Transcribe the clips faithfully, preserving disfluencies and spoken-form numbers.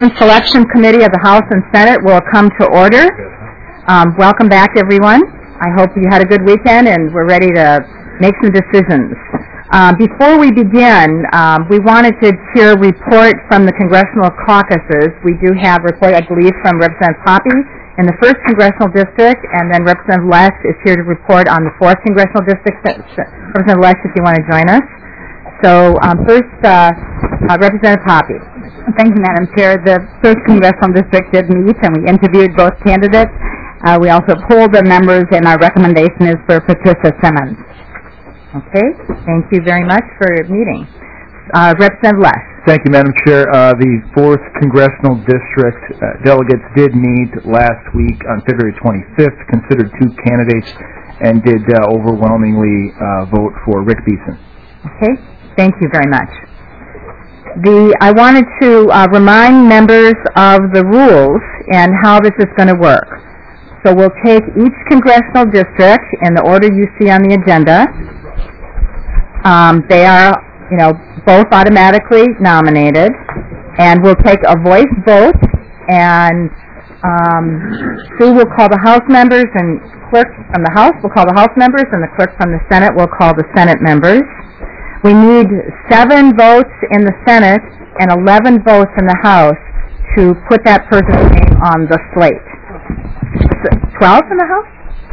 Selection Committee of the House and Senate will come to order. Um, welcome back, everyone. I hope you had a good weekend and we're ready to make some decisions. Uh, before we begin, um, we wanted to hear a report from the congressional caucuses. We do have a report, I believe, from Representative Poppe in the first Congressional District, and then Representative Lesch is here to report on the fourth Congressional District. Representative Lesch, if you want to join us. So um, first, uh, uh, Representative Poppe. Thank you, Madam Chair. The first Congressional District did meet, and we interviewed both candidates. Uh, we also polled the members, and our recommendation is for Patricia Simmons. Okay. Thank you very much for meeting. Uh, Representative Lesch. Thank you, Madam Chair. Uh, the fourth Congressional District uh, delegates did meet last week on February twenty-fifth, considered two candidates, and did uh, overwhelmingly uh, vote for Rick Beeson. Okay. Thank you very much. The, I wanted to uh, remind members of the rules and how this is going to work. So we'll take each congressional district in the order you see on the agenda. Um, they are, you know, both automatically nominated, and we'll take a voice vote, and um, Sue will call the House members, and clerk from the House will call the House members, and the clerk from the Senate will call the Senate members. We need seven votes in the Senate and eleven votes in the House to put that person's name on the slate. twelve in the House?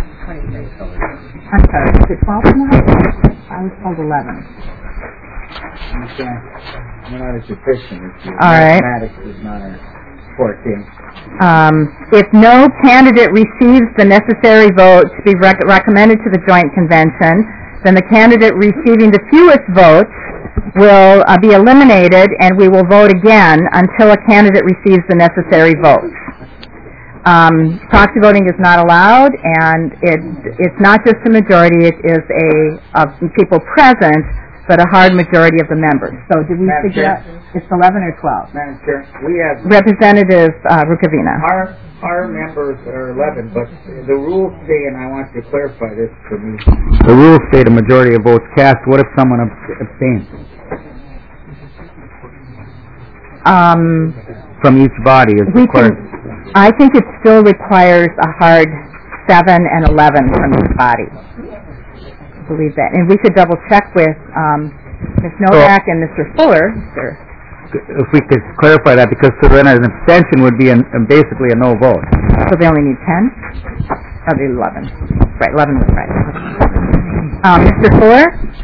I'm sorry, is it twelve in the House? I was told eleven. We're not as efficient as you. All right. Mathematics is not a fourteen. Um, if no candidate receives the necessary vote to be rec- recommended to the Joint Convention, then the candidate receiving the fewest votes will uh, be eliminated, and we will vote again until a candidate receives the necessary votes. Um, proxy voting is not allowed, and it, it's not just a majority, it is a of people present, but a hard majority of the members. So did we Madam figure Chair. out, it's eleven or twelve? Madam Chair, we have, Representative uh, Rukavina. our, our members are eleven, but the rules say, and I want you to clarify this for me. The rules state a majority of votes cast. What if someone abstains? Um, From each body is we required. can, I think it still requires a hard seven and eleven from each body. I believe that. And we could double check with um, Miz Novak and Mister Fuller. Mister If we could clarify that, because so then an abstention would be an, basically a no vote. So they only need ten? Oh, they eleven. Right, eleven was right. Um, Mister Fuller?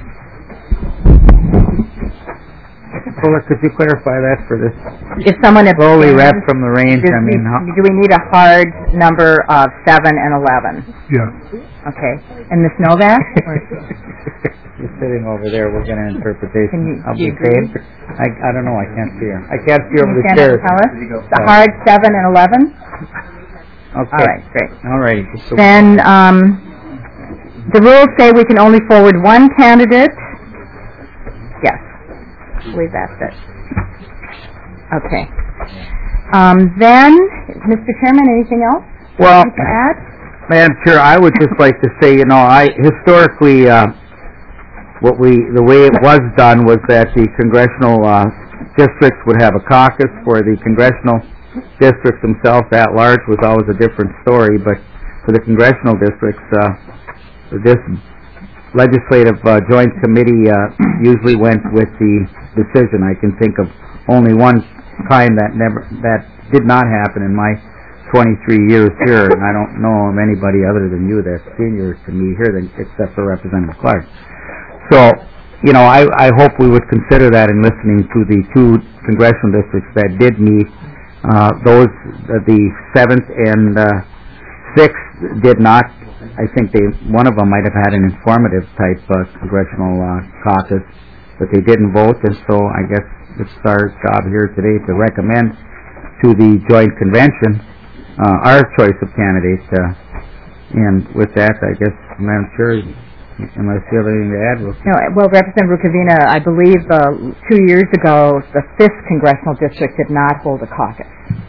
Fuller, could you clarify that for this If someone slowly abstains, rep from the range? does I mean, we- how, do we need a hard number of seven and eleven? Yeah. Okay. And Miz Novak? She's sitting over there. We're going to interpretation. Can you- I'll do you be agree? paid. I, I don't know. I can't see her. I can't see Can over you the stand up stairs. and tell us? The hard seven and eleven? Okay. All right, great. All right. So Then um, the rules say we can only forward one candidate. Yes, I believe that's it. Okay. Um, then, Mister Chairman, anything else well, to add? Madam Chair, I would just like to say, you know, I historically, uh, what we, the way it was done was that the congressional uh, districts would have a caucus. For the congressional districts themselves, at large was always a different story. But for the congressional districts, uh, this legislative uh, joint committee uh, usually went with the decision. I can think of only one time that never that did not happen in my twenty-three years here, and I don't know of anybody other than you that's senior to me here, than, except for Representative Clark. So, you know, I, I hope we would consider that in listening to the two congressional districts that did meet. Uh, those, uh, the seventh and uh, sixth did not. I think they, one of them might have had an informative type uh, congressional uh, caucus, but they didn't vote, and so I guess it's our job here today to recommend to the joint convention uh, our choice of candidates. Uh, and with that, I guess, Madam Chair, unless you have anything to add, we'll... No, well, Representative Rukavina, I believe uh, two years ago, the fifth congressional district did not hold a caucus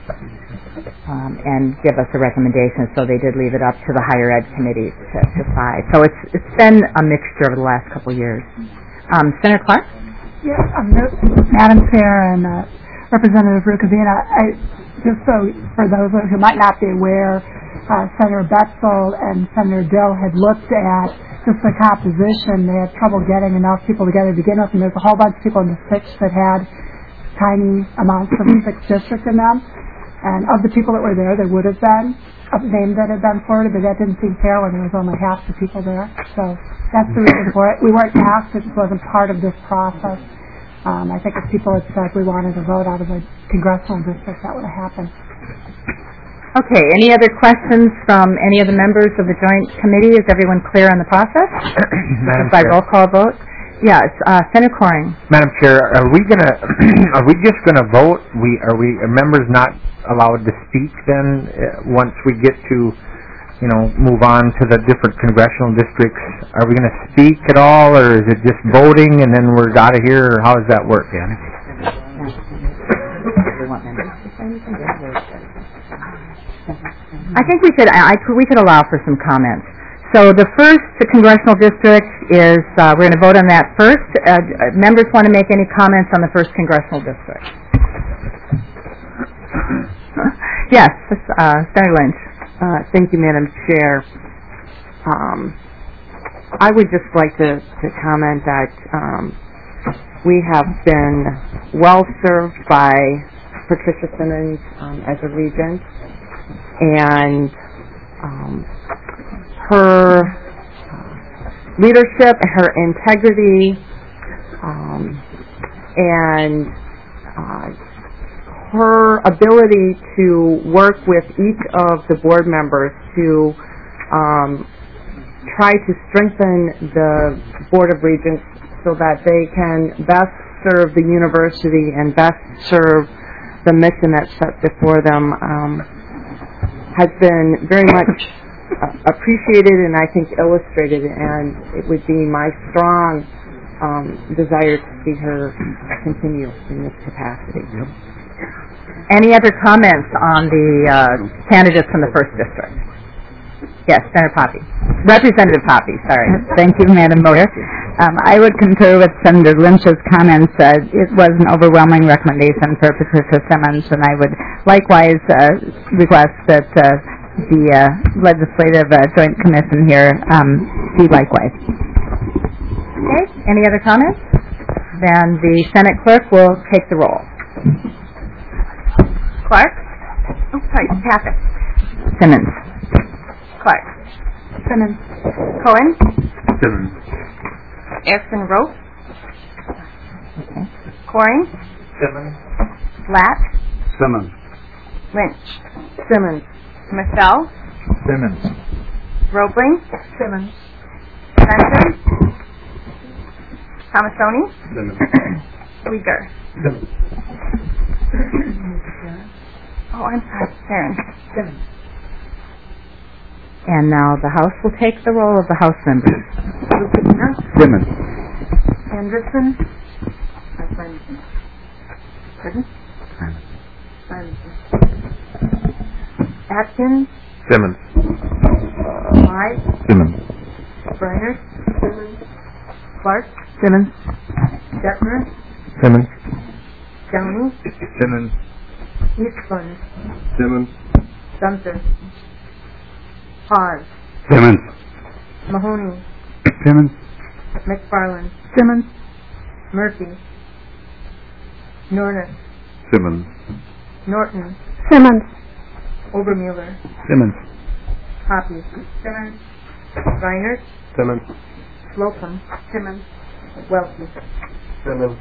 um, and give us a recommendation, so they did leave it up to the higher ed committees to decide. So it's it's been a mixture over the last couple of years. Um, Senator Clark? Yes, um, Madam Chair and uh, Representative Rukavina, I, just so for those who might not be aware, uh, Senator Betzel and Senator Dill had looked at just the composition. They had trouble getting enough people together to begin with, and there's a whole bunch of people in the sixth that had tiny amounts of the sixth district in them. And of the people that were there, there would have been a name that had been forwarded, but that didn't seem fair when there was only half the people there. So that's the reason for it. We weren't asked; it wasn't part of this process. Um, I think if people had said we wanted to vote out of a congressional district, that would have happened. Okay, any other questions from any of the members of the Joint Committee? Is everyone clear on the process? Madam By Chair. roll call vote? Yes, uh, Senator Coring. Madam Chair, are we gonna are we just gonna vote? We are we are members not allowed to speak then uh, once we get to you know move on to the different congressional districts? Are we gonna speak at all, or is it just voting and then we're out of here, or how does that work, Anna? I think we could I, we could allow for some comments. So the first congressional district is, uh, we're going to vote on that first. Uh, members want to make any comments on the first congressional district? Yes, uh, Senator Lynch. Uh, thank you, Madam Chair. Um, I would just like to, to comment that um, we have been well served by Patricia Simmons um, as a regent, and um, her uh, leadership, her integrity, um, and uh, her ability to work with each of the board members to um, try to strengthen the Board of Regents so that they can best serve the university and best serve the mission that's set before them um, has been very much appreciated and I think illustrated, and it would be my strong um, desire to see her continue in this capacity. Yep. Any other comments on the uh, candidates from the first district? Yes, Senator Poppy. Representative Poppy, sorry. Thank you, Madam Voter. Um, I would concur with Senator Lynch's comments. Uh, it was an overwhelming recommendation for Patricia Simmons, and I would likewise uh, request that uh, the uh, Legislative uh, Joint Commission here um, be likewise. Okay, any other comments? Then the Senate Clerk will take the roll. Clark? Oh, sorry, Patrick. Simmons. Clark. Simmons. Cohen? Simmons. Aspen Rope? Okay. Coring? Simmons. Blatt? Simmons. Lynch? Simmons. Michelle? Simmons. Roebling? Simmons. Spencer? Tomasoni? Simmons. Uyghur? Simmons. Oh, I'm sorry, Sharon. Simmons. And now the House will take the roll of the House members. Simmons. Anderson? Pardon? Atkins? Simmons. White? Simmons. Briner? Simmons. Clark? Simmons. Detmer? Simmons. Downey? Simmons. Eastland? Simmons. Sumter? Paz? Simmons. Mahoney? Simmons. McFarland? Simmons. Murphy? Norris? Simmons. Norton? Simmons. Obermuller? Simmons. Poppy? Simmons? Reinert? Simmons. Slocum? Simmons? Welke? Simmons.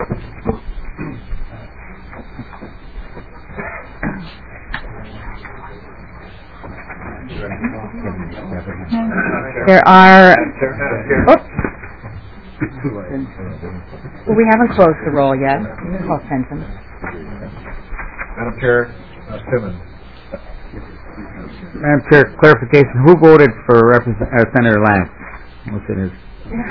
There are... Oops. Well, we haven't closed the roll yet. Call Fenton. Madam Chair, uh, Simmons. Madam Chair, clarification. Who voted for Represent- uh, Senator Lang? What's it is?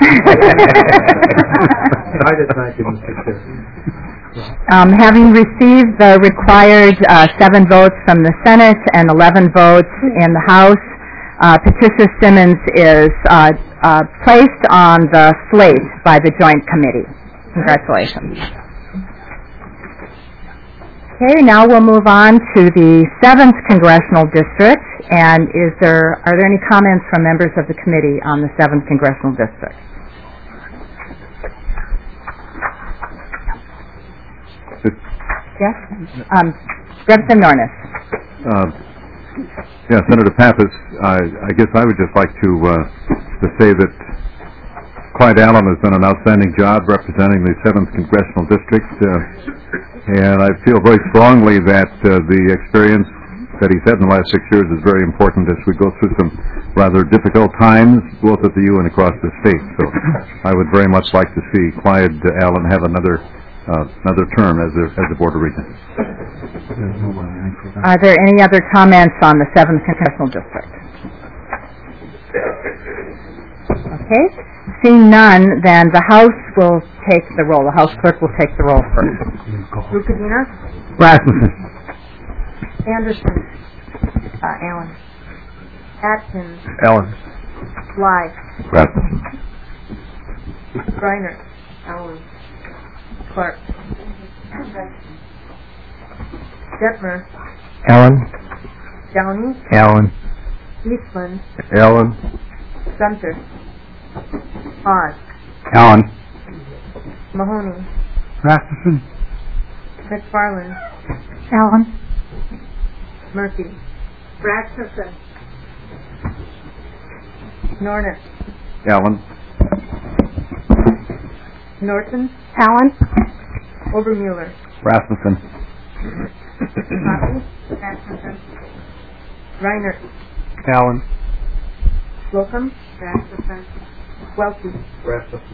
I did not give Mister Chair. Um, having received the required uh, seven votes from the Senate and eleven votes in the House, uh, Patricia Simmons is uh, uh, placed on the slate by the Joint Committee. Congratulations. Okay, now we'll move on to the seventh Congressional District, and is there, are there any comments from members of the committee on the seventh Congressional District? Yes? Um, Representative Nornis. Uh, yeah, Senator Pappas, I, I guess I would just like to, uh, to say that Clyde Allen has done an outstanding job representing the seventh Congressional District, uh, and I feel very strongly that uh, the experience that he's had in the last six years is very important as we go through some rather difficult times, both at the U and across the state. So I would very much like to see Clyde Allen have another uh, another term as a, as a Board of Regents. Are there any other comments on the seventh Congressional District? Okay. Seeing none, then the House will take the roll. The House Clerk will take the roll first. Rukavina? Rasmussen. Anderson? Uh, Allen. Atkins? Allen. Bly? Rasmussen. Reiner? Allen. Clark? Detmer? Allen. Downey? Allen. Eastman? Allen. Sumter? Oz? Allen. Mahoney? Rasmussen. McFarland? Allen. Murphy? Rasmussen? Nornis? Allen. Norton? Allen. Obermuller? Rasmussen. Hoppy? Rasmussen? Reiner? Allen. Slocum? Rasmussen? Welty? Rasmussen.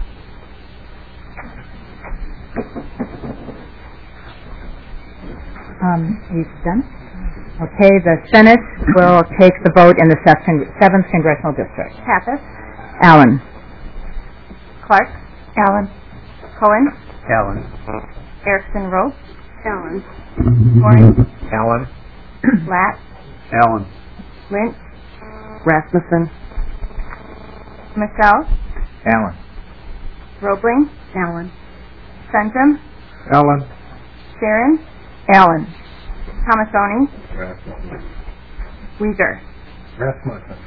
Um, are you done? Okay, the Senate will take the vote in the seventh Congressional District. Pappas? Allen. Clark? Allen. Cohen? Allen. Erickson Rowe? Allen. Horn? Allen. Latt? Allen. Lynch? Rasmussen. Michelle? Allen. Roebling? Allen. Centrum? Allen. Sharon? Allen. Tomasoni? Rasmussen. Uyghur? Rasmussen.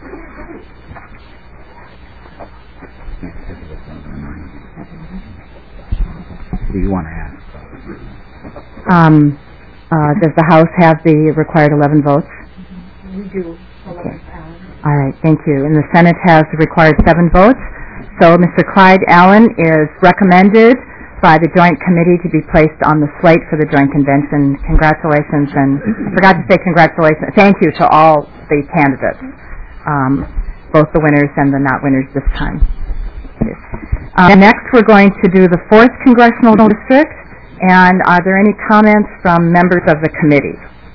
What do you want to ask? Um, uh, does the House have the required eleven votes? We do. Okay. All right, thank you. And the Senate has the required seven votes. So Mister Clyde Allen is recommended by the Joint Committee to be placed on the slate for the Joint Convention. Congratulations, and I forgot to say congratulations. Thank you to all the candidates, um, both the winners and the not winners this time. Uh, next, we're going to do the fourth Congressional District, and are there any comments from members of the committee?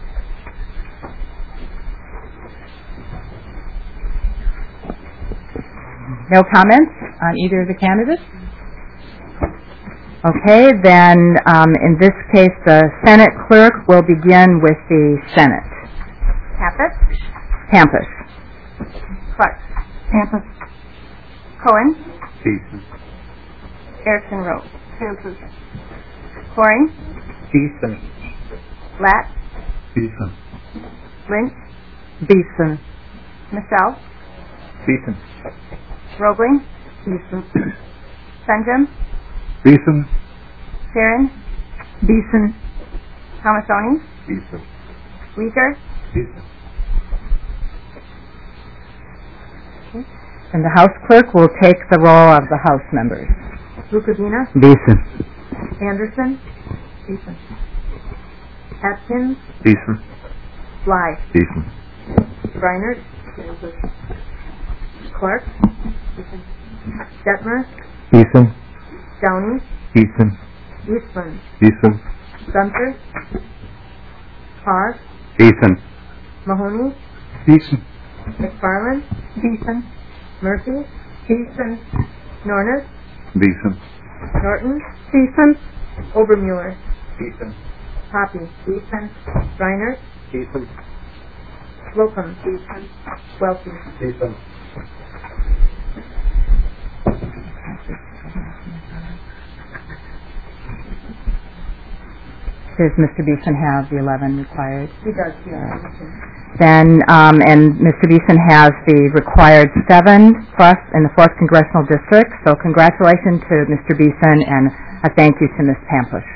No comments on either of the candidates? Okay, then um, in this case, the Senate clerk will begin with the Senate. Pappas? Campus. Clark? Pappas. Cohen? Beeson. Erickson Rowe? Campus. Coring? Beeson. Latt? Beeson. Lynch? Beeson. Michelle? Beeson. Roebling? Beeson. Centrum? Beeson. Sharon? Beeson. Tomasoni? Beeson. Uyghur? Beeson. And the House clerk will take the roll of the House members. Rukavina? Beeson. Anderson? Beeson. Atkins? Beeson. Bly? Beeson. Reiner? Clark? Detmer? Beeson. Downey? Beeson. Eastman? Beeson. Sumter? Oz? Beeson. Mahoney? Beeson. McFarland? Beeson. Murphy? Beeson. Nornis? Beeson. Norton? Beeson. Obermuller? Beeson. Hoppy? Beeson. Reiner? Beeson. Slocum? Beeson. Welty? Beeson. Does Mister Beeson have the eleven required? He does, yeah. Then, um, and Mister Beeson has the required seven plus in the fourth Congressional District. So congratulations to Mister Beeson and a thank you to Miz Pampush.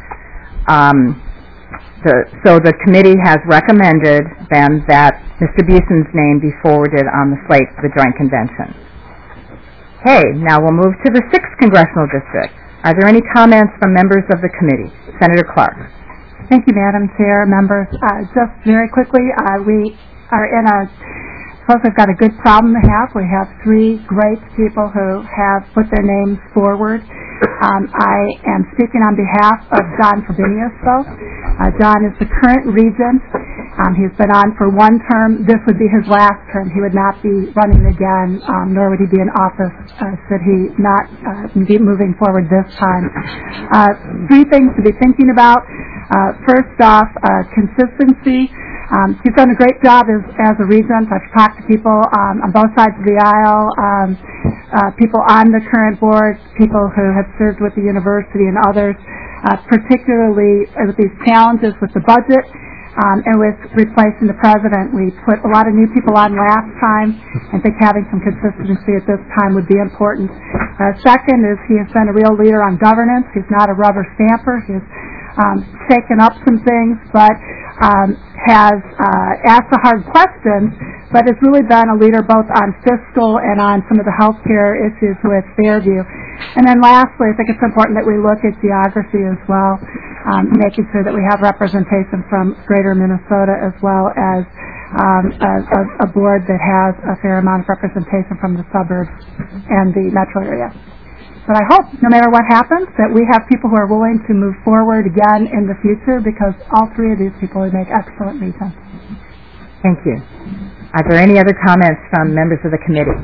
Um, the, so the committee has recommended then that Mister Beeson's name be forwarded on the slate for the Joint Convention. Okay, now we'll move to the sixth Congressional District. Are there any comments from members of the committee? Senator Clark. Thank you, Madam Chair, members. Uh, just very quickly, uh, we are in a, I suppose we've got a good problem to have. We have three great people who have put their names forward. Um, I am speaking on behalf of John Frobenius, though. Uh, John is the current regent. Um, he's been on for one term. This would be his last term. He would not be running again, um, nor would he be in office uh, should he not uh, be moving forward this time. Uh, three things to be thinking about. Uh, first off, uh, consistency. Um, he's done a great job as, as a regent. I've talked to people um, on both sides of the aisle, um, uh, people on the current board, people who have served with the university and others, uh, particularly with these challenges with the budget um, and with replacing the president. We put a lot of new people on last time. I think having some consistency at this time would be important. Uh, second is he has been a real leader on governance. He's not a rubber stamper. He's um, shaken up some things, but um, has uh, asked the hard questions, but has really been a leader both on fiscal and on some of the health care issues with Fairview. And then lastly, I think it's important that we look at geography as well, um, making sure that we have representation from greater Minnesota as well as um, a, a, a board that has a fair amount of representation from the suburbs and the metro area. But I hope, no matter what happens, that we have people who are willing to move forward again in the future, because all three of these people would make excellent regents. Thank you. Are there any other comments from members of the committee?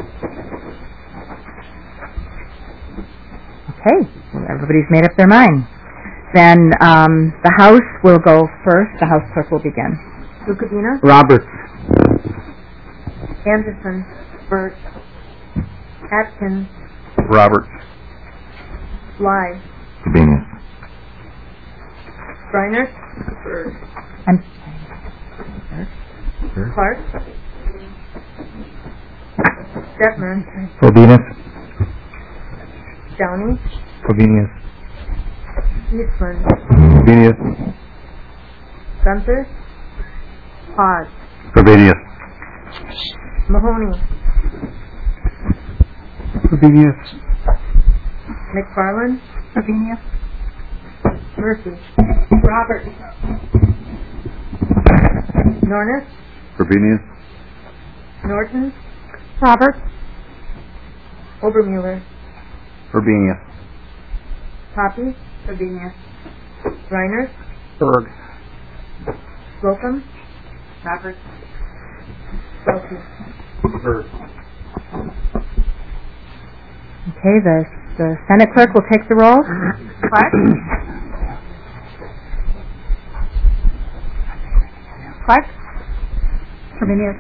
Okay, well, everybody's made up their mind. Then um, the House will go first. The House Clerk will begin. Lukavina? Roberts. Anderson? Burt? Atkins? Roberts. Bly? Frobenius. Reiner? I'm Clark? Detmer? Frobenius. Downey? Frobenius. Eastman? Frobenius. Gunther? Paz? Frobenius. Mahoney? Frobenius. McFarland? Frobenius? Murphy? Roberts? Nornis? Frobenius. Norton? Roberts? Obermuller? Frobenius. Poppy? Frobenius. Reiner? Berg. Slocum? Roberts? Wilkie? Berg. okay. The the Senate Clerk will take the roll. Clark? Clark? Frobenius?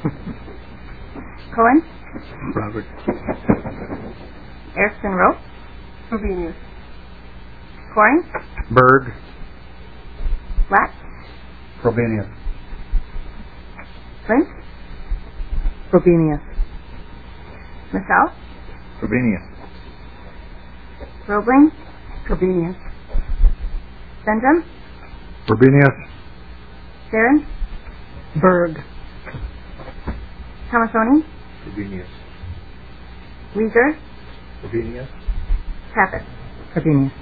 Cohen? Roberts. Erickson Rowe? Frobenius. Coring? Berg. Black? Frobenius. Flint? Frobenius. Michelle? Frobenius. Roebling? Frobenius. Benjamin? Frobenius. Sharon? Berg. Tomasoni? Frobenius. Weezer? Frobenius. Caput? Frobenius.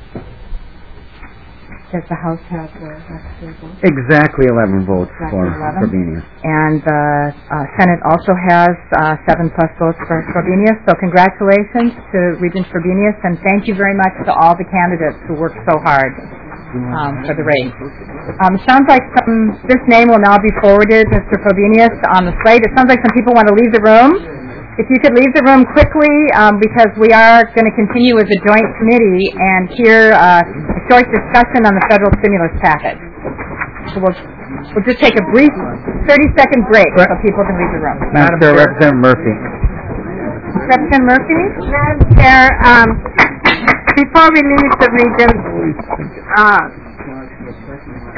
Does the House have the necessary votes? Exactly eleven votes for Exactly eleven. Frobenius. And the uh, Senate also has uh, seven plus votes for Frobenius. So congratulations to Regent Frobenius, and thank you very much to all the candidates who worked so hard um, for the race. Um, it sounds like some, this name will now be forwarded, Mister Frobenius, on the slate. It sounds like some people want to leave the room. If you could leave the room quickly, um, because we are going to continue as a joint committee and hear uh, a short discussion on the federal stimulus package. So we'll, we'll just take a brief thirty-second break so people can leave the room. Madam Chair, Representative Murphy. Representative Murphy? Madam Chair, um, before we leave the region, uh,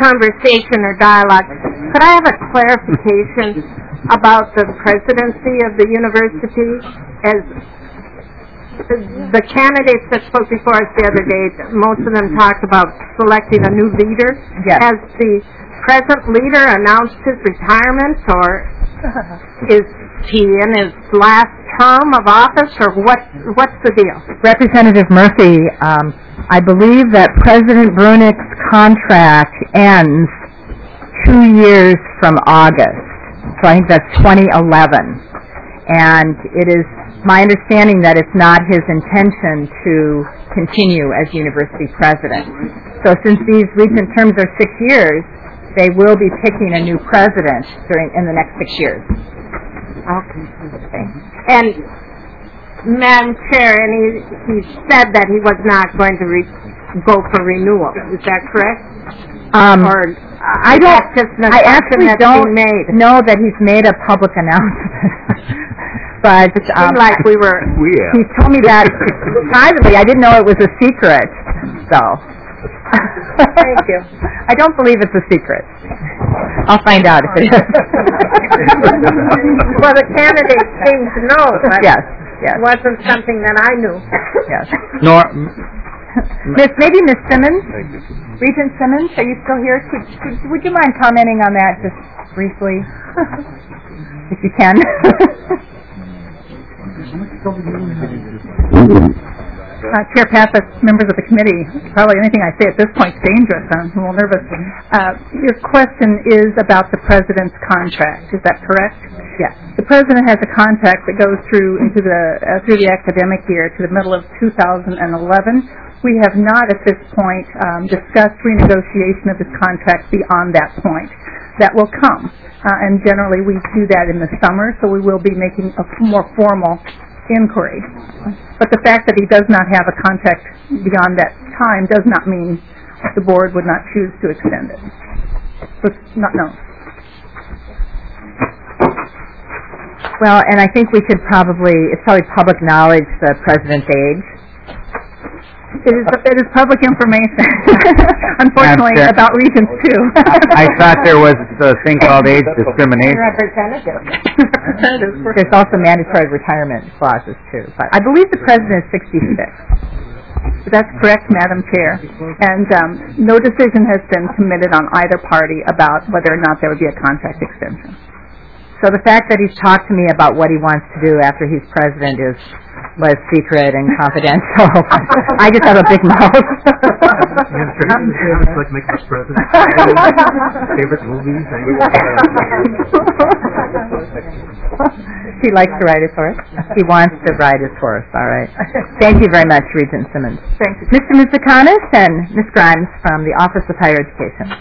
conversation or dialogue. Could I have a clarification about the presidency of the university? As the candidates that spoke before us the other day, most of them talked about selecting a new leader. Yes. Has the present leader announced his retirement, or is he in his last term of office, or what? What's the deal? Representative Murphy, um, I believe that President Brunick's contract ends two years from August. So I think that's twenty eleven. And it is my understanding that it's not his intention to continue as university president. So since these recent terms are six years, they will be picking a new president during in the next six years. Okay. okay. And Madam Chair, and he, he said that he was not going to re- go for renewal. Is that correct? Um, or I don't. Just an I actually that's don't made? know that he's made a public announcement. But it seemed um, like we were. We have. He told me that privately. I didn't know it was a secret. So. Thank you. I don't believe it's a secret. I'll find out if it is. Well, the candidate seemed to know, but yes, yes. it wasn't something that I knew. Yes. Nor, Miss, maybe Miss Simmons, Regent Simmons, are you still here? Could, could, would you mind commenting on that just briefly, if you can? Uh, Chair Pappas, members of the committee, probably anything I say at this point is dangerous. I'm a little nervous. Uh, your question is about the president's contract. Is that correct? Yes. The president has a contract that goes through into the uh, through the academic year to the middle of two thousand eleven. We have not at this point um, discussed renegotiation of his contract beyond that point. That will come, uh, and generally we do that in the summer. So we will be making a more formal inquiry. But the fact that he does not have a contract beyond that time does not mean the board would not choose to extend it. So it's not known. Well, and I think we should probably, it's probably public knowledge, the president's age. It is, it is public information, unfortunately, Chair. about Regents too. I thought there was a thing called age discrimination. Representative. There's also mandatory retirement clauses too. But I believe the president is sixty-six. That's correct, Madam Chair. And um, no decision has been committed on either party about whether or not there would be a contract extension. So the fact that he's talked to me about what he wants to do after he's president is was secret and confidential. I just have a big mouth. like make us president. Favorite movies? He likes to ride his horse. He wants to ride his horse. All right. Thank you very much, Regent Simmons. Thank you. Mister Mitsikanis and Miz Grimes from the Office of Higher Education.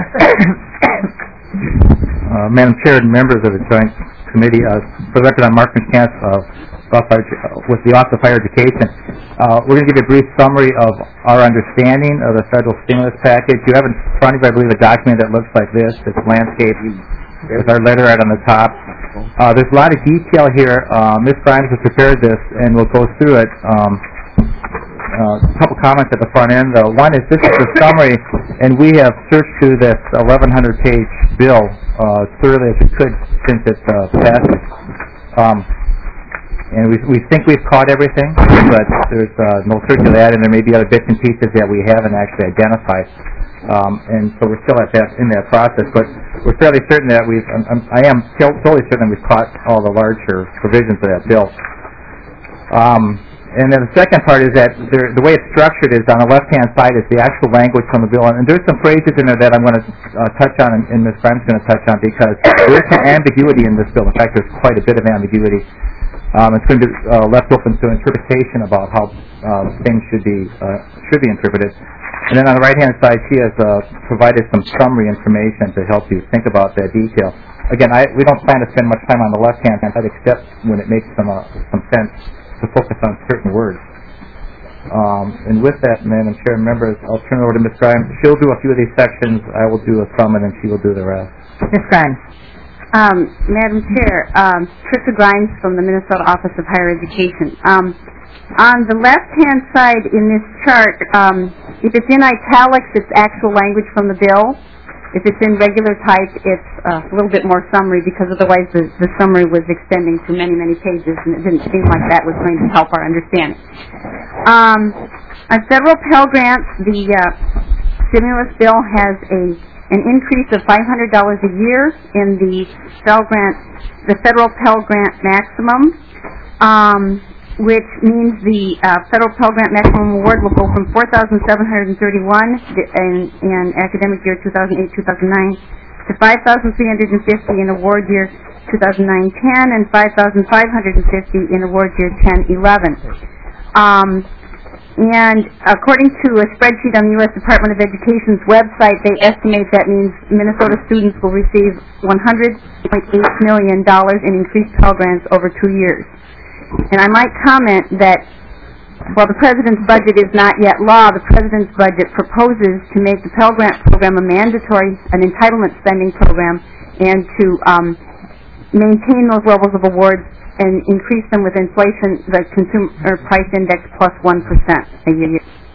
Uh, Madam Chair and members of the Joint Committee, uh, for the record, I'm Mark McCants of with the Office of Higher Education. Uh, we're going to give you a brief summary of our understanding of the federal stimulus package. You have in front of you, I believe, a document that looks like this. It's landscape with our letterhead on the top. Uh, there's a lot of detail here. Uh, Miz Grimes has prepared this, and we'll go through it. Um, uh, a couple comments at the front end, though. One is this is a summary, and we have searched through this eleven hundred page bill uh, thoroughly as we could since its uh, passage. Um, And we, we think we've caught everything, but there's uh, no search of that, and there may be other bits and pieces that we haven't actually identified. Um, and so we're still at that in that process, but we're fairly certain that we've. I'm, I am totally certain we've caught all the larger provisions of that bill. Um, and then the second part is that there, the way it's structured is on the left-hand side is the actual language from the bill, and there's some phrases in there that I'm going to uh, touch on, and, and Miz Grimes is going to touch on because there's some ambiguity in this bill. In fact, there's quite a bit of ambiguity. Um, it's going to be uh, left open to interpretation about how uh, things should be uh, should be interpreted. And then on the right-hand side, she has uh, provided some summary information to help you think about that detail. Again, I, we don't plan to spend much time on the left-hand side, except when it makes some uh, some sense to focus on certain words. Um, and with that, Madam Chair and members, I'll turn it over to Miz Grimes. She'll do a few of these sections. I will do a sum, and then she will do the rest. Miz Grimes. Um, Madam Chair, um, Trissa Grimes from the Minnesota Office of Higher Education. Um, on the left-hand side in this chart, um, if it's in italics, it's actual language from the bill. If it's in regular type, it's uh, a little bit more summary, because otherwise the, the summary was extending to many, many pages, and it didn't seem like that was going to help our understanding. Um, on federal Pell Grants, the uh, stimulus bill has a an increase of five hundred dollars a year in the Pell Grant, the federal Pell Grant maximum, um, which means the uh, federal Pell Grant maximum award will go from four thousand seven hundred thirty-one in, in academic year two thousand eight two thousand nine to five thousand three hundred fifty in award year two thousand nine ten and five thousand five hundred fifty in award year ten eleven. Um, And according to a spreadsheet on the U S Department of Education's website, they estimate that means Minnesota students will receive one hundred point eight million dollars in increased Pell Grants over two years. And I might comment that while the President's budget is not yet law, the President's budget proposes to make the Pell Grant program a mandatory, an entitlement spending program, and to um, maintain those levels of awards and increase them with inflation, the consumer price index plus one percent a year.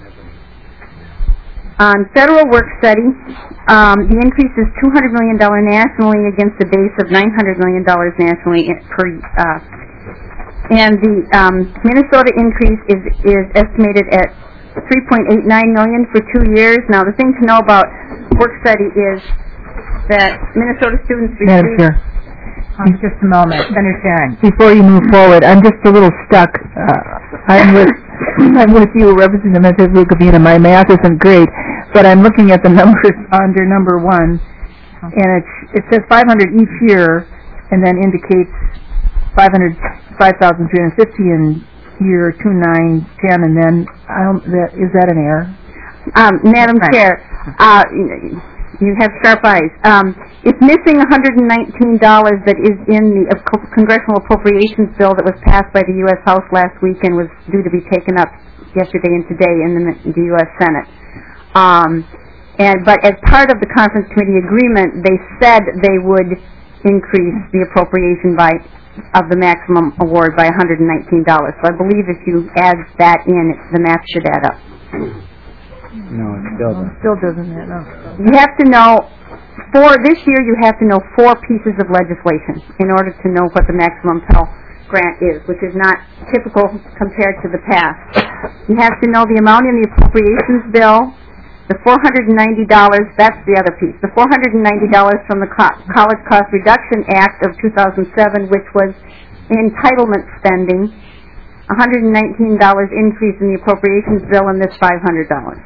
On federal work study, um, the increase is two hundred million dollars nationally against a base of nine hundred million dollars nationally per, uh, and the um, Minnesota increase is, is estimated at three point eight nine million dollars for two years. Now, the thing to know about work study is that Minnesota students receive... Madam Chair. Um, just a moment, Senator Sharon. Before you move forward, I'm just a little stuck. Uh, I'm with I'm with you, Representative Lucavina. My math isn't great, but I'm looking at the numbers under number one, and it it says five hundred each year, and then indicates five hundred five thousand three hundred fifty in year two nine ten, and then um, that, is that an error? Um, Madam Chair, uh, you have sharp eyes. Um, it's missing one hundred nineteen dollars that is in the uh, Congressional Appropriations Bill that was passed by the U S House last week and was due to be taken up yesterday and today in the, the U S Senate. Um, and but as part of the Conference Committee agreement, they said they would increase the appropriation by of the maximum award by one hundred nineteen dollars. So I believe if you add that in, it, the math should add up. No, it still doesn't. Still doesn't add up. You have to know, for this year, you have to know four pieces of legislation in order to know what the maximum Pell Grant is, which is not typical compared to the past. You have to know the amount in the appropriations bill, the four hundred ninety dollars, that's the other piece, the four hundred ninety dollars from the Co- College Cost Reduction Act of two thousand seven, which was entitlement spending, one hundred nineteen dollars increase in the appropriations bill, and this five hundred dollars.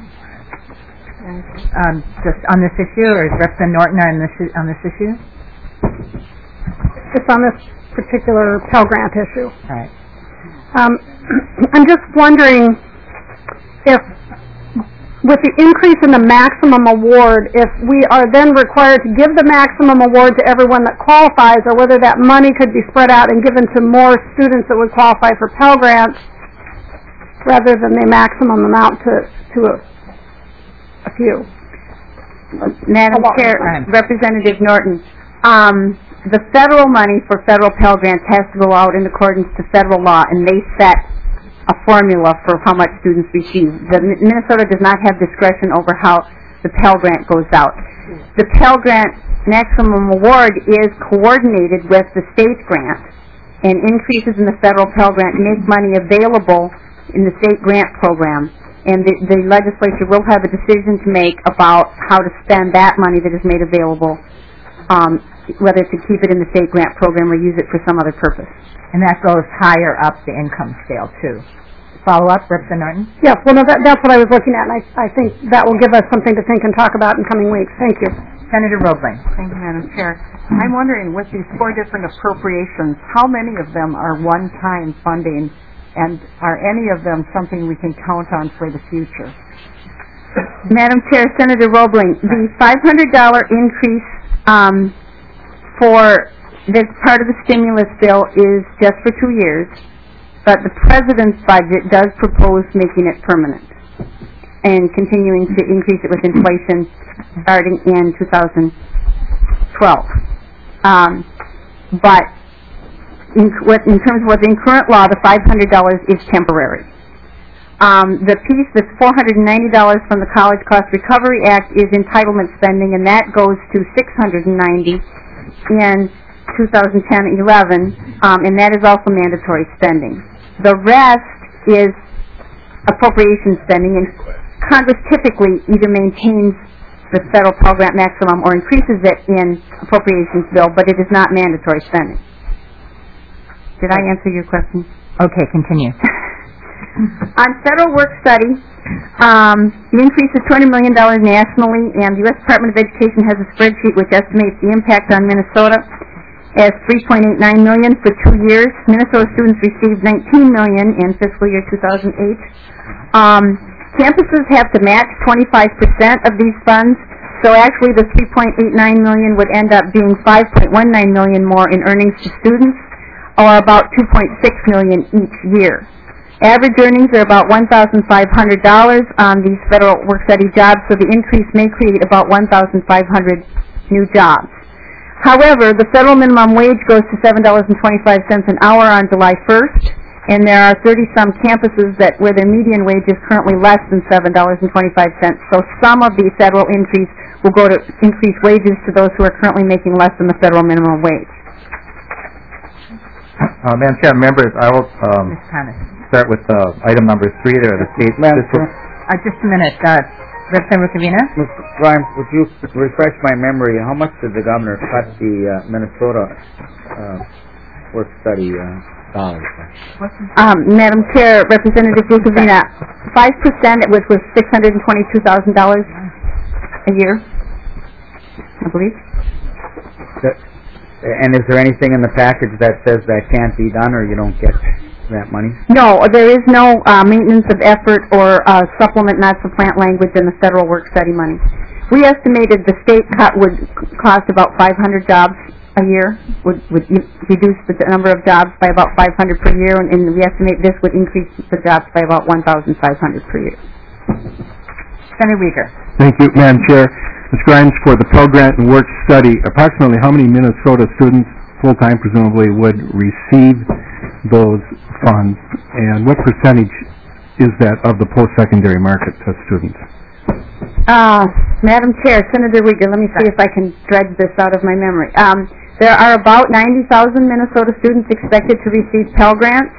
Um, just on this issue, or is Representative Norton on this on this issue? It's on this particular Pell Grant issue. All right. Um, I'm just wondering if, with the increase in the maximum award, if we are then required to give the maximum award to everyone that qualifies, or whether that money could be spread out and given to more students that would qualify for Pell Grants, rather than the maximum amount to to a A few. Madam Chair, Representative Norton, um, the federal money for federal Pell Grants has to go out in accordance to federal law, and they set a formula for how much students receive. The, Minnesota does not have discretion over how the Pell Grant goes out. The Pell Grant maximum award is coordinated with the state grant, and increases in the federal Pell Grant make money available in the state grant program. And the, the legislature will have a decision to make about how to spend that money that is made available, um, whether to keep it in the state grant program or use it for some other purpose. And that goes higher up the income scale, too. Follow up, Representative Norton? Yes, well, no, that, that's what I was looking at, and I, I think that will give us something to think and talk about in coming weeks. Thank you. Senator Roebling. Thank you, Madam Chair. I'm wondering, with these four different appropriations, how many of them are one-time funding? And are any of them something we can count on for the future? Madam Chair, Senator Roebling, the five hundred dollars increase um, for this part of the stimulus bill is just for two years, but the President's budget does propose making it permanent and continuing to increase it with inflation starting in two thousand twelve. Um, but In, in terms of what's in current law, the five hundred dollars is temporary. Um, the piece that's four hundred ninety dollars from the College Cost Recovery Act is entitlement spending, and that goes to six hundred ninety dollars in two thousand ten eleven, um, and that is also mandatory spending. The rest is appropriation spending, and Congress typically either maintains the federal Pell Grant maximum or increases it in appropriations bill, but it is not mandatory spending. Did I answer your question? Okay, continue. On federal work study, um, the increase is two hundred million dollars nationally, and the U S Department of Education has a spreadsheet which estimates the impact on Minnesota as three point eight nine million dollars for two years. Minnesota students received nineteen million dollars in fiscal year two thousand eight. Um, campuses have to match twenty-five percent of these funds, so actually the three point eight nine million dollars would end up being five point one nine million dollars more in earnings to students, or about two point six million dollars each year. Average earnings are about one thousand five hundred dollars on these federal work-study jobs, so the increase may create about one thousand five hundred new jobs. However, the federal minimum wage goes to seven dollars and twenty-five cents an hour on July first, and there are thirty-some campuses that where their median wage is currently less than seven dollars and twenty-five cents, so some of the federal increase will go to increase wages to those who are currently making less than the federal minimum wage. Uh, Madam Chair, members, I will um, start with uh, item number three there, the state fiscal. Uh, just a minute. Uh, Representative Kavina? Mister Grimes, would you refresh my memory? How much did the governor cut the uh, Minnesota uh, work study uh, dollars? Um, Madam Chair, Representative Kavina, five percent, which was six hundred twenty-two thousand dollars a year, I believe. That, and is there anything in the package that says that can't be done, or you don't get that money? No, there is no uh, maintenance of effort or uh, supplement, not supplant language in the federal work study money. We estimated the state cut would cost about five hundred jobs a year, would, would reduce the number of jobs by about five hundred per year, and, and we estimate this would increase the jobs by about one thousand five hundred per year. Senator Weaver. Thank you, Madam Chair. Miz Grimes, for the Pell Grant and Work Study, approximately how many Minnesota students, full-time presumably, would receive those funds, and what percentage is that of the post-secondary market of students? Uh, Madam Chair, Senator Weaver, let me see if I can dredge this out of my memory. Um, there are about ninety thousand Minnesota students expected to receive Pell Grants.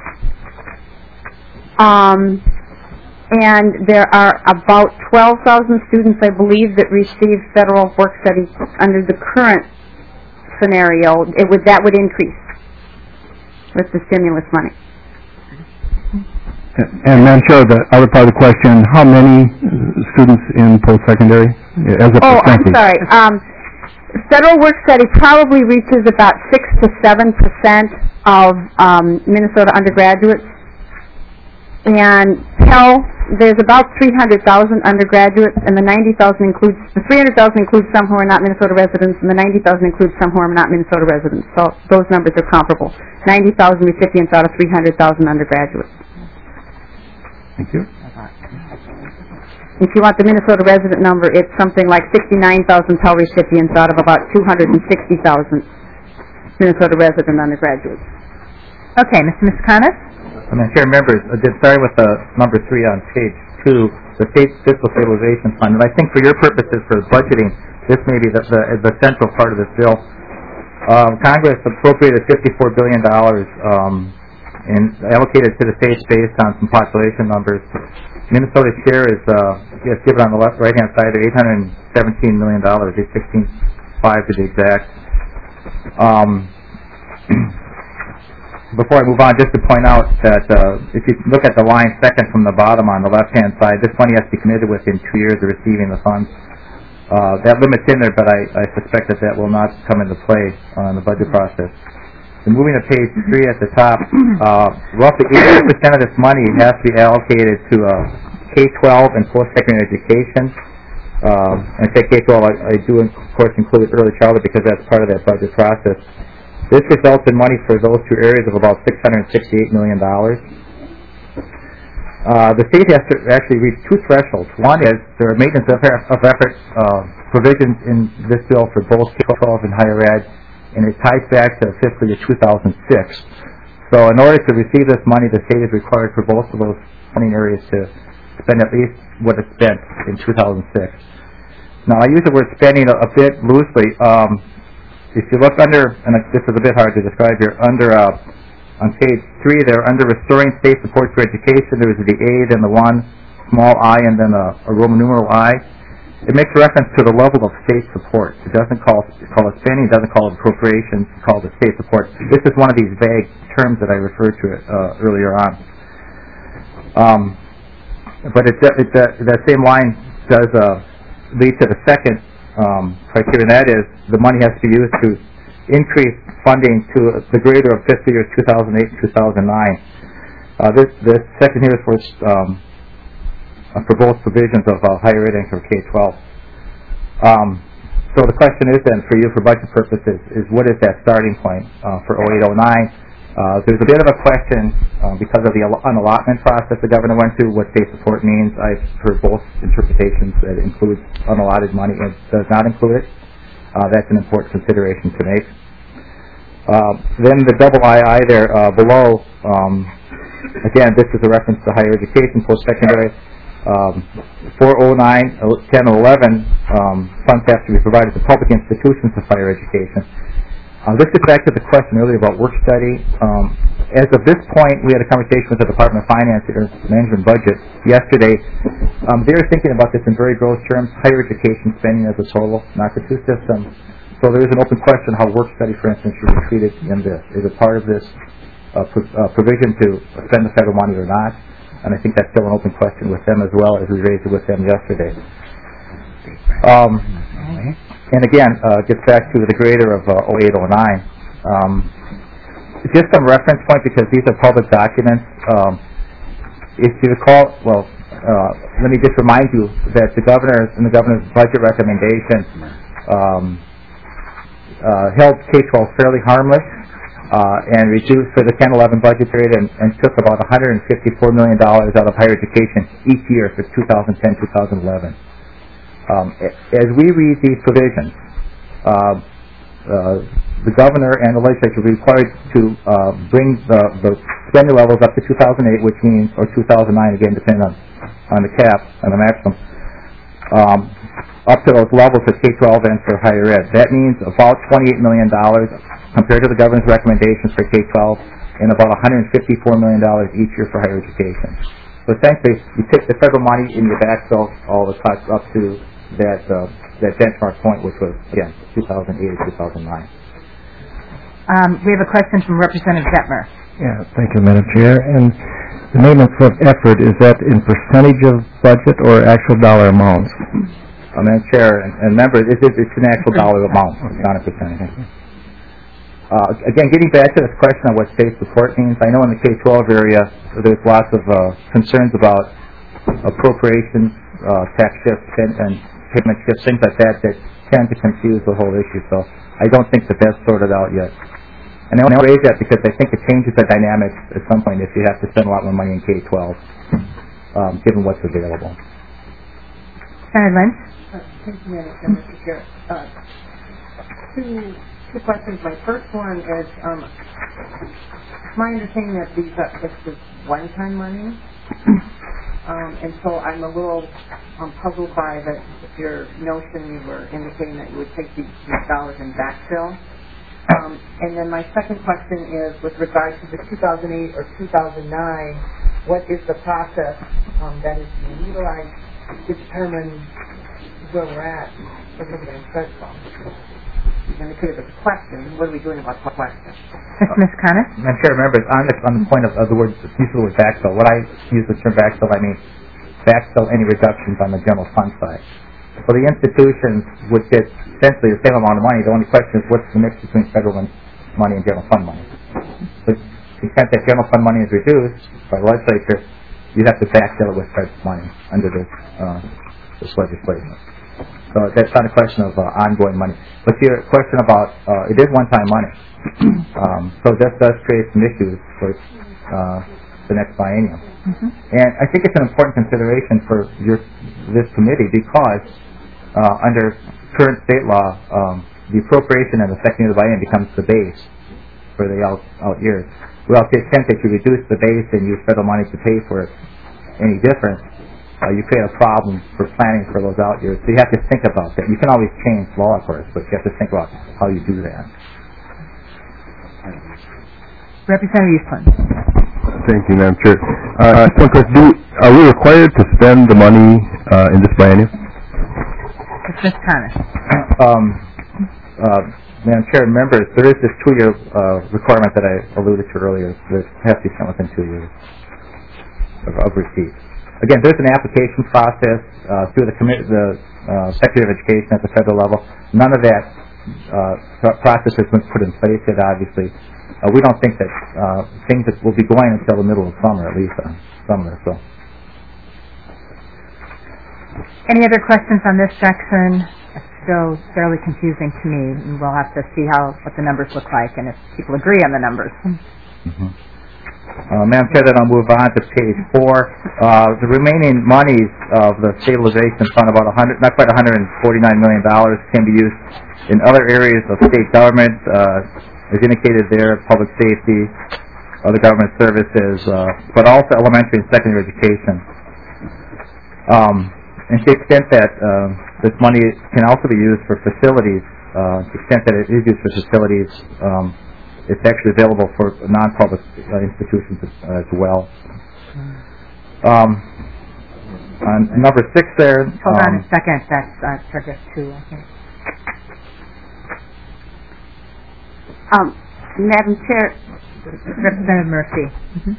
Um, and there are about twelve thousand students, I believe, that receive federal work study under the current scenario. It would, that would increase with the stimulus money. And Madam Chair, the other part of the question, how many students in post-secondary as a oh, percentage? I'm sorry. Um, federal work study probably reaches about six to seven percent of um, Minnesota undergraduates. And Pell, there's about three hundred thousand undergraduates, and the ninety thousand includes, the three hundred thousand includes some who are not Minnesota residents, and the ninety thousand includes some who are not Minnesota residents. So those numbers are comparable. ninety thousand recipients out of three hundred thousand undergraduates. Thank you. If you want the Minnesota resident number, it's something like sixty-nine thousand Pell recipients out of about two hundred sixty thousand Minnesota resident undergraduates. Okay, Mister Misconis? Madam Chair, members, uh, just starting with uh, number three on page two, the state fiscal stabilization fund, and I think for your purposes for budgeting, this may be the, the, the central part of this bill. Um, Congress appropriated fifty-four billion dollars um, and allocated to the states based on some population numbers. Minnesota's share is, uh, yes, given on the left right-hand side, eight hundred seventeen million dollars, eight sixteen five to be exact. Um, Before I move on, just to point out that uh, if you look at the line second from the bottom on the left-hand side, this money has to be committed within two years of receiving the funds. Uh, that limit's in there, but I, I suspect that that will not come into play on the budget process. So moving to page three at the top, uh, roughly eighty percent of this money has to be allocated to uh, K twelve and post-secondary education. Uh, and I say K twelve, I, I do, of course, include early childhood because that's part of that budget process. This results in money for those two areas of about six hundred sixty-eight million dollars. Uh, the state has to actually reach two thresholds. One is there are maintenance of effort uh, provisions in this bill for both K twelve and higher ed, and it ties back to fiscal year two thousand six. So in order to receive this money, the state is required for both of those funding areas to spend at least what it spent in two thousand six. Now, I use the word spending a, a bit loosely. Um, if you look under, and this is a bit hard to describe here, under uh, on page three there, under restoring state support for education, there's the A, then the one, small I, and then a, a Roman numeral I. It makes reference to the level of state support. It doesn't call, call it spending, it doesn't call it appropriations, it calls it state support. This is one of these vague terms that I referred to uh, earlier on. Um, but it, it, uh, that same line does uh, lead to the second um, criteria, and that is the money has to be used to increase funding to the greater of fiscal years two thousand eight and two thousand nine. Uh, this, this section here is for, um, for both provisions of uh, higher ed and for K twelve. Um, so the question is then, for you, for budget purposes, is what is that starting point uh, for oh eight oh nine? Uh, there's a bit of a question uh, because of the unallotment process the governor went through, what state support means. I've heard both interpretations, that it includes unallotted money and does not include it. Uh, that's an important consideration to make. Uh, then the double I I there uh, below, um, again, this is a reference to higher education, post-secondary. Um, four oh nine, ten, and eleven um, funds have to be provided to public institutions of higher education. Uh, this gets back to the question earlier about work study. Um, as of this point, we had a conversation with the Department of Finance, or Management Budget, yesterday. Um, they were thinking about this in very gross terms, higher education spending as a total, not the two systems. So there is an open question how work study, for instance, should be treated in this. Is it part of this uh, pro uh, provision to spend the federal money or not? And I think that's still an open question with them as well, as we raised it with them yesterday. Um, and again, uh, gets back to the greater of uh, oh eight oh nine. Um, just some reference point, because these are public documents. Um, if you recall, well, uh, let me just remind you that the governor's in the governor's budget recommendation um, uh, held K twelve fairly harmless. Uh, and reduced for the ten eleven budget period and, and took about one hundred fifty-four million dollars out of higher education each year for two thousand ten to two thousand eleven. Um, as we read these provisions, uh, uh, the governor and the legislature are required to uh, bring the, the spending levels up to two thousand eight, which means, or two thousand nine, again, depending on, on the cap and the maximum, um, up to those levels for K twelve and for higher ed. That means about twenty-eight million dollars compared to the governor's recommendations for K twelve, and about one hundred fifty-four million dollars each year for higher education. So essentially, you take the federal money and you backfill all the cuts up to that uh, that benchmark point, which was, again, two thousand eight or two thousand nine. Um, we have a question from Representative Detmer. Yeah, thank you, Madam Chair. And the maintenance of effort, is that in percentage of budget or actual dollar amounts? Uh, Madam Chair and, and members, it, it, it's an actual dollar amount, not a percentage. Uh, again, getting back to this question of what state support means, I know in the K twelve area there's lots of uh, concerns about appropriations, uh, tax shifts, and, and payment shifts, things like that, that tend to confuse the whole issue. So I don't think that that's sorted out yet. And I only raise that because I think it changes the dynamics at some point if you have to spend a lot more money in K twelve, um, given what's available. Senator Lynch? Uh, thank you, Madam Chair. Uh, two Two questions. My first one is, um, it's my understanding that these are, this is one-time money, um, and so I'm a little um, puzzled by the, your notion. You were indicating that you would take these, these dollars and backfill. Um, and then my second question is, with regard to the two thousand eight or two thousand nine, what is the process um, that is being utilized to determine where we're at, where we're going to start from? Let me clear the question. What are we doing about the question? Miz Connor? I'm sure, remember, on the, on the point of, of the word, use of the word backfill, when I use the term backfill, I mean backfill any reductions on the general fund side. So the institutions would get essentially the same amount of money. The only question is what's the mix between federal money and general fund money. So to the extent that general fund money is reduced by the legislature, you have to backfill it with federal money under this, uh, this legislation. So that's not a question of uh, ongoing money. But your question about, uh, it is one-time money. Um, so this does create some issues for uh, the next biennium. Mm-hmm. And I think it's an important consideration for your, this committee because uh, under current state law, um, the appropriation in the second year of the biennium becomes the base for the out, out years. Well, to the extent that you reduce the base and use federal money to pay for any difference, uh, you create a problem for planning for those out years. So you have to think about that. You can always change law, of course, but you have to think about how you do that. Representative Eastland. Thank you, Madam Chair. Uh, one question. Do, are we required to spend the money uh, in this biennium? Miz Connor. Um, uh, Madam Chair and members, there is this two-year uh, requirement that I alluded to earlier that has to be spent within two years of, of receipt. Again, there's an application process uh, through the, commi- the uh, Secretary of Education at the federal level. None of that uh, process has been put in place yet, obviously. Uh, we don't think that uh, things that will be going until the middle of summer, at least uh, summer. So. Any other questions on this section? It's still fairly confusing to me, and we'll have to see how what the numbers look like and if people agree on the numbers. Mm-hmm. Uh, Madam Chair, then I'll move on to page four. Uh, the remaining monies of the stabilization fund, about one hundred, not quite one hundred forty-nine million dollars, can be used in other areas of state government, uh, as indicated there, public safety, other government services, uh, but also elementary and secondary education. Um, and to the extent that uh, this money can also be used for facilities, uh, to the extent that it is used for facilities, um, it's actually available for non-public uh, institutions as, as well. Um, on number six there. Hold um, on a second. That's uh, subject two, I think. Um, Madam Chair. Representative Murphy. Mm-hmm.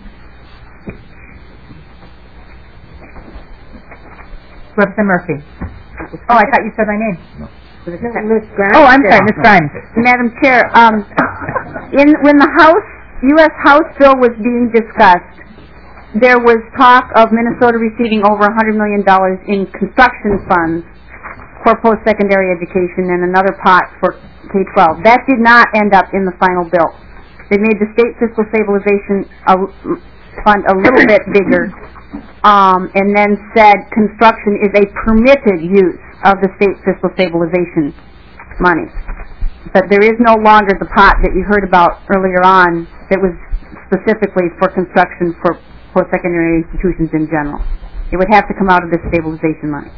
Representative Murphy. Oh, I thought you said my name. No. Miz Grimes. Oh, I'm sorry, Miz Grimes. Madam Chair, um, in when the House U S House bill was being discussed, there was talk of Minnesota receiving over one hundred million dollars in construction funds for post-secondary education and another pot for K twelve. That did not end up in the final bill. They made the state fiscal stabilization a, fund a little bit bigger, um, and then said construction is a permitted use of the state fiscal stabilization money. But there is no longer the pot that you heard about earlier on that was specifically for construction for post-secondary institutions in general. It would have to come out of the stabilization money.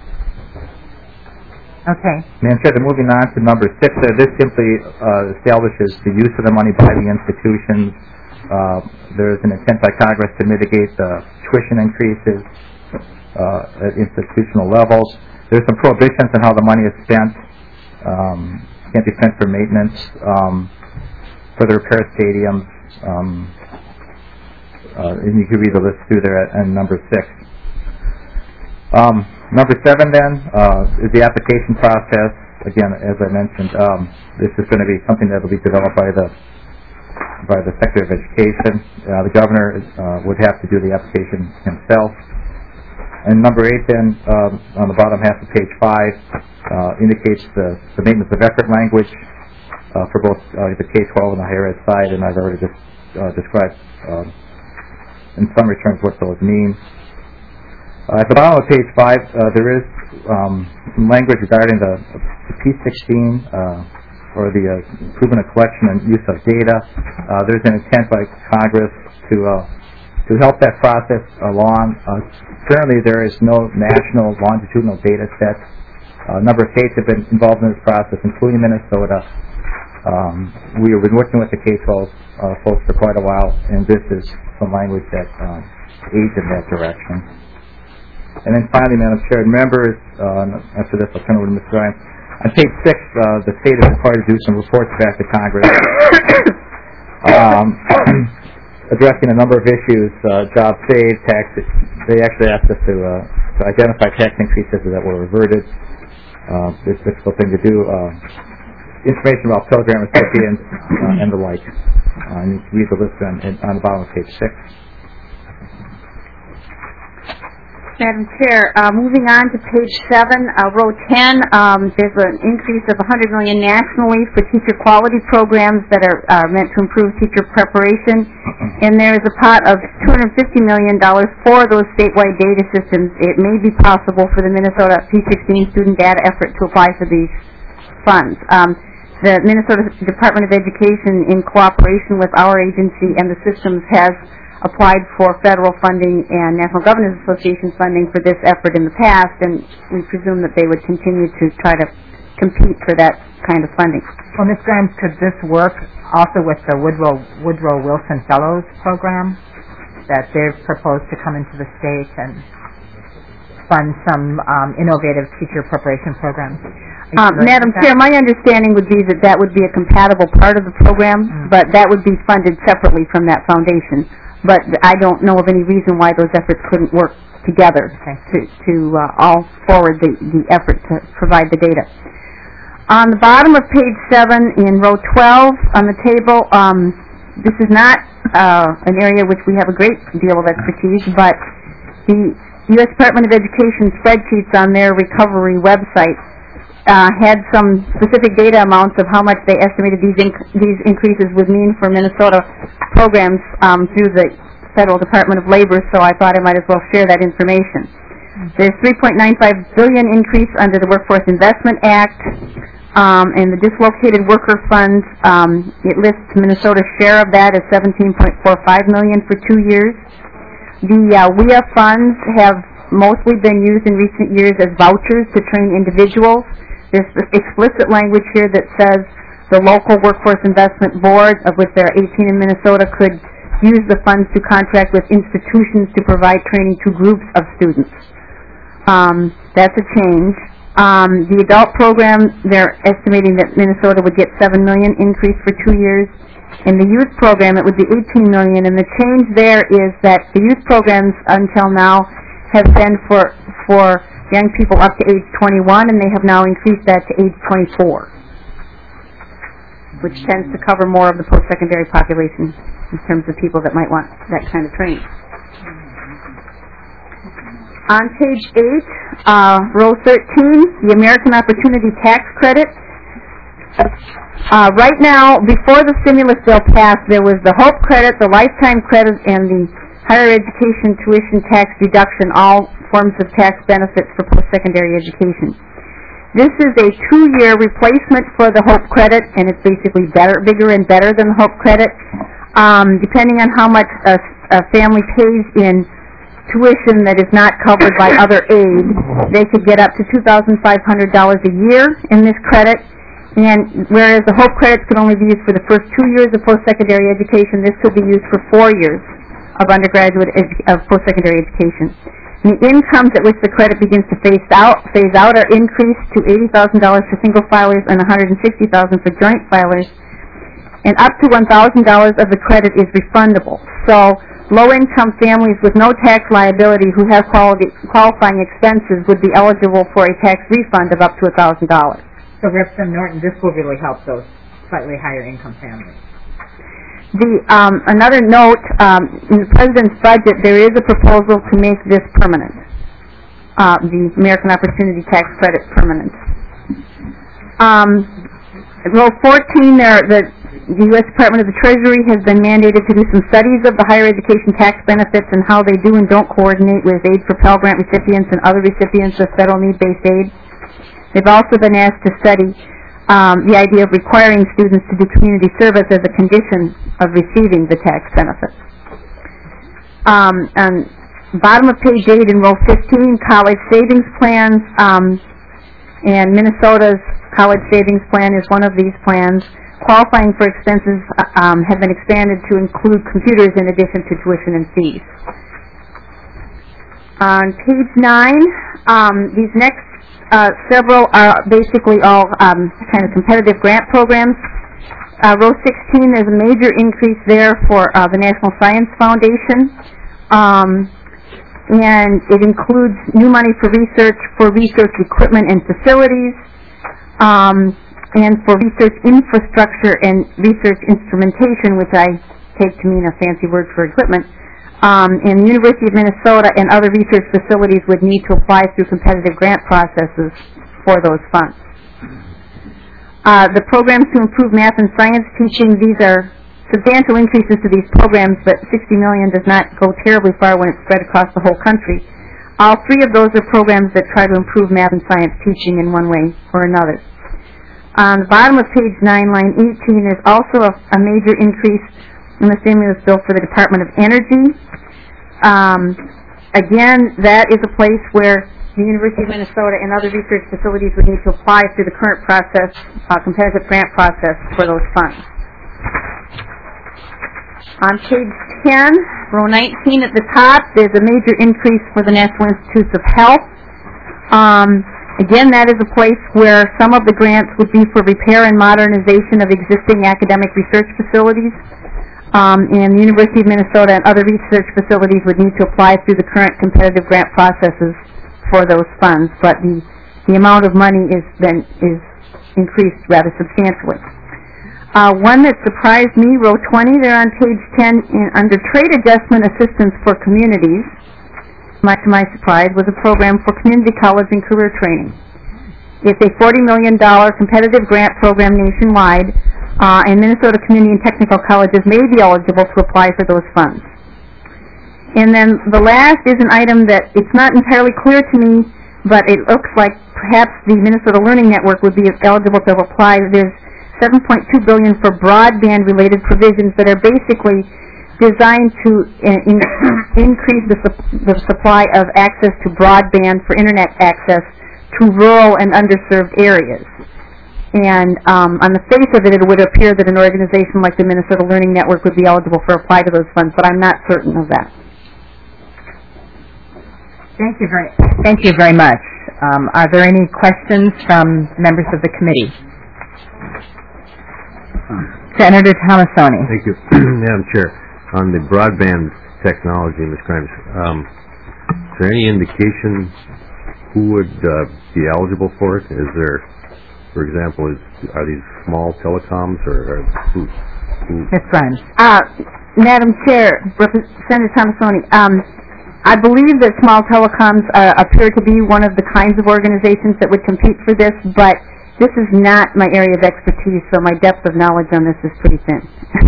Okay. Madam Chair, moving on to number six, uh, this simply uh, establishes the use of the money by the institutions. Uh, there is an intent by Congress to mitigate the tuition increases uh, at institutional levels. There's some prohibitions on how the money is spent. Um, can't be spent for maintenance, um, for the repair stadiums, um, uh, and you can read the list through there at, at number six. Um, number seven, then, uh, is the application process. Again, as I mentioned, um, this is going to be something that will be developed by the by the Secretary of Education. Uh, the governor uh, would have to do the application himself. And number eight, then, um, on the bottom half of page five, uh, indicates the, the maintenance of effort language uh, for both uh, the K twelve and the higher ed side, and I've already just uh, described um, in summary terms what those mean. Uh, at the bottom of page five, uh, there is um, some language regarding the, the P sixteen, uh, or the uh, improvement of collection and use of data. Uh, there's an intent by Congress to uh, to help that process along. Uh, currently, there is no national longitudinal data set. Uh, a number of states have been involved in this process, including Minnesota. Um, we have been working with the K twelve uh, folks for quite a while, and this is some language that um, aids in that direction. And then finally, Madam Chair and members, uh, after this I'll turn over to Mister Ryan. On page six, uh, the state is required to do some reports back to Congress. um, addressing a number of issues, uh, job saved, taxes. They actually asked us to, uh, to identify tax increases that were reverted. Uh, it's a difficult thing to do. Uh, information about program recipients uh, and the like. Uh, and you can read the list on, on the bottom of page six. Madam Chair, uh, moving on to page seven, uh, row ten, um, there's an increase of one hundred million dollars nationally for teacher quality programs that are uh, meant to improve teacher preparation, and there is a pot of two hundred fifty million dollars for those statewide data systems. It may be possible for the Minnesota P sixteen student data effort to apply for these funds. Um, the Minnesota Department of Education, in cooperation with our agency and the systems, has applied for federal funding and National Governors Association funding for this effort in the past, and we presume that they would continue to try to compete for that kind of funding. Well, Miz Grimes, could this work also with the Woodrow Woodrow Wilson Fellows program that they've proposed to come into the state and fund some um, innovative teacher preparation programs? Um, Madam Chair, my understanding would be that that would be a compatible part of the program, mm. but that would be funded separately from that foundation. But I don't know of any reason why those efforts couldn't work together okay. to, to uh, all forward the, the effort to provide the data. On the bottom of page seven in row twelve on the table, um, this is not uh, an area which we have a great deal of expertise, but the U S Department of Education spreadsheets on their recovery website Uh, had some specific data amounts of how much they estimated these inc these increases would mean for Minnesota programs um, through the Federal Department of Labor, so I thought I might as well share that information. There's three point nine five billion dollars increase under the Workforce Investment Act, um, and the Dislocated Worker Fund, um, it lists Minnesota's share of that as seventeen point four five million dollars for two years. The uh, W I A funds have mostly been used in recent years as vouchers to train individuals. There's explicit language here that says the local Workforce Investment Board, of which there are eighteen in Minnesota, could use the funds to contract with institutions to provide training to groups of students. Um, that's a change. Um, the adult program, they're estimating that Minnesota would get seven million dollars increase for two years. In the youth program, it would be eighteen million dollars, and the change there is that the youth programs until now have been for for young people up to age twenty-one, and they have now increased that to age twenty-four, which tends to cover more of the post-secondary population in terms of people that might want that kind of training. On page eight, uh, row thirteen, the American Opportunity Tax Credit. Uh, right now, before the stimulus bill passed, there was the HOPE credit, the lifetime credit, and the higher education tuition tax deduction, all forms of tax benefits for post-secondary education. This is a two-year replacement for the HOPE credit, and it's basically better, bigger and better than the HOPE credit. Um, depending on how much a, a family pays in tuition that is not covered by other aid, they could get up to two thousand five hundred dollars a year in this credit. And whereas the HOPE credits could only be used for the first two years of post-secondary education, this could be used for four years of undergraduate edu of post-secondary education. And the incomes at which the credit begins to phase out, phase out are increased to eighty thousand dollars for single filers and one hundred sixty thousand dollars for joint filers, and up to one thousand dollars of the credit is refundable. So low-income families with no tax liability who have quality, qualifying expenses would be eligible for a tax refund of up to one thousand dollars. So Representative Norton, this will really help those slightly higher income families. The, um, another note, um, in the President's budget, there is a proposal to make this permanent, uh, the American Opportunity Tax Credit permanent. Um, row fourteen, there, the, the U S Department of the Treasury has been mandated to do some studies of the higher education tax benefits and how they do and don't coordinate with aid for Pell Grant recipients and other recipients of federal need-based aid. They've also been asked to study Um, the idea of requiring students to do community service as a condition of receiving the tax benefits. Um, on bottom of page eight in row fifteen, college savings plans, um, and Minnesota's college savings plan is one of these plans. Qualifying for expenses um, have been expanded to include computers in addition to tuition and fees. On page nine, um, these next Uh, several are basically all um, kind of competitive grant programs. Uh, row sixteen, there's a major increase there for uh, the National Science Foundation, um, and it includes new money for research, for research equipment and facilities, um, and for research infrastructure and research instrumentation, which I take to mean a fancy word for equipment. Um, and the University of Minnesota and other research facilities would need to apply through competitive grant processes for those funds. Uh, the programs to improve math and science teaching, these are substantial increases to these programs, but sixty million dollars does not go terribly far when it's spread across the whole country. All three of those are programs that try to improve math and science teaching in one way or another. On the bottom of page nine, line eighteen, there's also a, a major increase in the stimulus bill for the Department of Energy. Um, again, that is a place where the University of Minnesota and other research facilities would need to apply through the current process, uh, competitive grant process for those funds. On page ten, row nineteen at the top, there's a major increase for the National Institutes of Health. Um, again, that is a place where some of the grants would be for repair and modernization of existing academic research facilities. Um, and the University of Minnesota and other research facilities would need to apply through the current competitive grant processes for those funds, but the, the amount of money is then is increased rather substantially. Uh, one that surprised me, row twenty, there on page ten, in, under trade adjustment assistance for communities, much to my surprise, was a program for community college and career training. It's a forty million dollars competitive grant program nationwide, uh, and Minnesota community and technical colleges may be eligible to apply for those funds. And then the last is an item that it's not entirely clear to me, but it looks like perhaps the Minnesota Learning Network would be eligible to apply. There's seven point two billion dollars for broadband-related provisions that are basically designed to uh, in, increase the, su the supply of access to broadband for internet access to rural and underserved areas. And um, on the face of it, it would appear that an organization like the Minnesota Learning Network would be eligible for apply to those funds, but I'm not certain of that. Thank you very, thank you very much. Um, are there any questions from members of the committee? Senator Tomassoni. Thank you, Madam Chair. On the broadband technology, Miz Grimes, um, is there any indication who would uh, be eligible for it? Is there, for example, is, are these small telecoms or, or who? who? Miz Grimes. Uh, Madam Chair, Senator Tomassoni, um, I believe that small telecoms uh, appear to be one of the kinds of organizations that would compete for this, but this is not my area of expertise, so my depth of knowledge on this is pretty thin.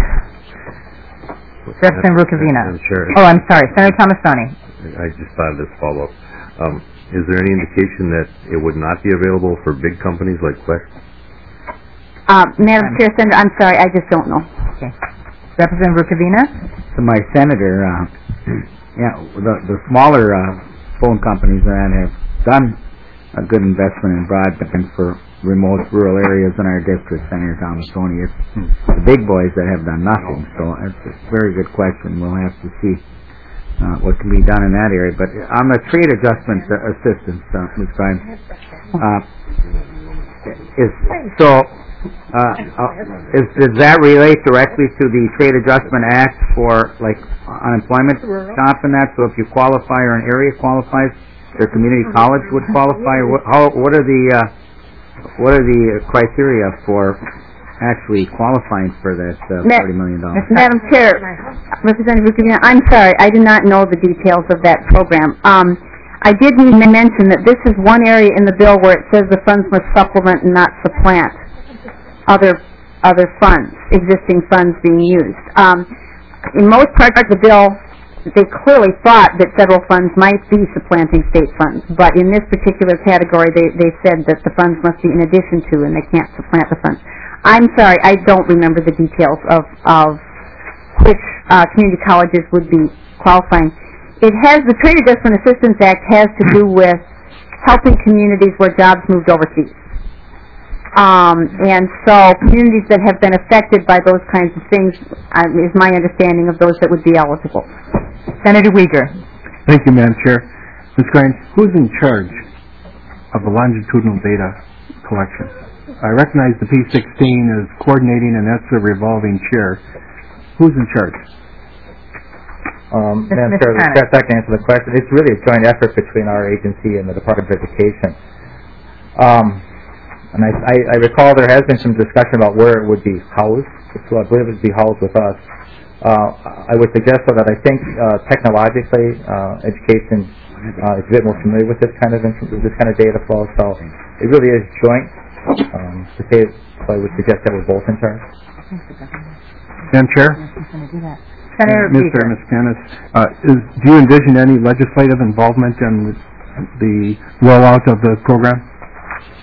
Representative Rukavina. Sure. Oh, I'm sorry. Senator Tomassoni. I just thought of this follow-up. Um, is there any indication that it would not be available for big companies like Quest? Uh, Madam Chair, Senator, I'm sorry, I just don't know. Okay. Representative Rukavina. To my senator, uh, yeah, the, the smaller uh, phone companies that have done a good investment in broadband for remote rural areas in our district, Senator Tomassoni. It's the big boys that have done nothing. So it's a very good question. We'll have to see uh, what can be done in that area. But on the trade adjustment uh, assistance, uh, Miz Grimes, uh, is so. Uh, uh, is, does that relate directly to the Trade Adjustment Act for like unemployment comp and that? So if you qualify or an area qualifies, their community college would qualify. Or what, how, what are the uh, what are the criteria for actually qualifying for that uh, forty million dollars? Madam Chair, Representative Rukavina, I'm sorry, I do not know the details of that program. Um, I did need to mention that this is one area in the bill where it says the funds must supplement and not supplant other other funds, existing funds being used. Um, in most parts of the bill, they clearly thought that federal funds might be supplanting state funds, but in this particular category, they, they said that the funds must be in addition to, and they can't supplant the funds. I'm sorry, I don't remember the details of, of which uh, community colleges would be qualifying. It has, the Trade Adjustment Assistance Act has to do with helping communities where jobs moved overseas. Um, and so communities that have been affected by those kinds of things uh, is my understanding of those that would be eligible. Senator Uyghur. Thank you, Madam Chair. Miz Grimes, who's in charge of the longitudinal data collection? I recognize the P sixteen is coordinating, and that's the revolving chair. Who's in charge? Um, Madam Chair, perhaps I can answer the question. It's really a joint effort between our agency and the Department of Education. Um, And I, I, I recall there has been some discussion about where it would be housed. So I believe it would be housed with us. Uh, I would suggest, though, that I think uh, technologically, uh, education uh, is a bit more familiar with this kind of this kind of data flow. So it really is joint. Um, to say, so I would suggest that we're both in charge. Madam Chair. Senator Mister Miscanis, uh, is, do you envision any legislative involvement in the rollout of the program?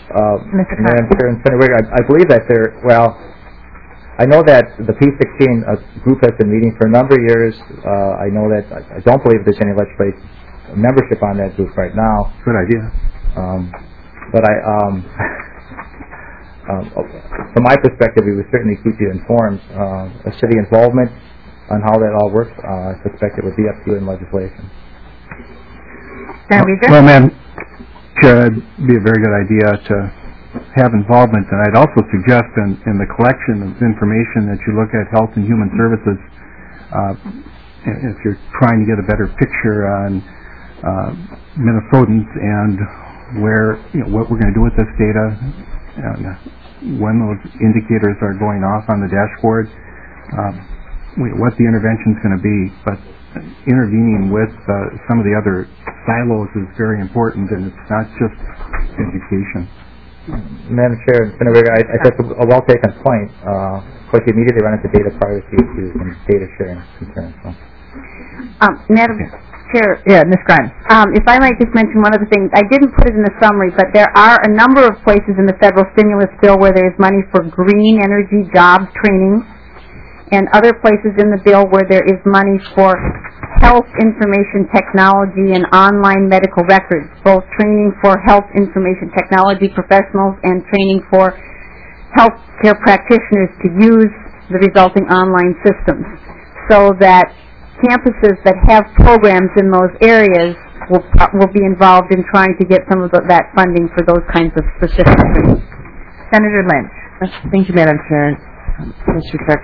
Uh, Mister Madam Chair and Senator Wicker, I, I believe that there, well, I know that the P sixteen uh, group has been meeting for a number of years. Uh, I know that, I, I don't believe there's any legislative membership on that group right now. Good idea. Um, but I, um, um, from my perspective, we would certainly keep you informed. Uh, as to the involvement on how that all works, uh, I suspect it would be up to you in legislation. Senator Wicker? Well, Madam Chair, it'd be a very good idea to have involvement, and I'd also suggest in, in the collection of information that you look at Health and Human Services, uh, if you're trying to get a better picture on uh, Minnesotans and where, you know, what we're going to do with this data, and when those indicators are going off on the dashboard, um, what the intervention is going to be. But intervening with uh, some of the other silos is very important, and it's not just education. Madam Chair, Senator Wicker, I, I think a well-taken point. Uh, of course, you immediately run into data privacy issues and data sharing concerns. So. Um, Madam Chair. Yeah, Miz Grimes. Um, if I might just mention one other thing. I didn't put it in the summary, but there are a number of places in the federal stimulus bill where there is money for green energy jobs training, and other places in the bill where there is money for health information technology and online medical records, both training for health information technology professionals and training for health care practitioners to use the resulting online systems, so that campuses that have programs in those areas will, will be involved in trying to get some of the, that funding for those kinds of specific things. Senator Lynch. Thank you, Madam Chair. Mister Cook.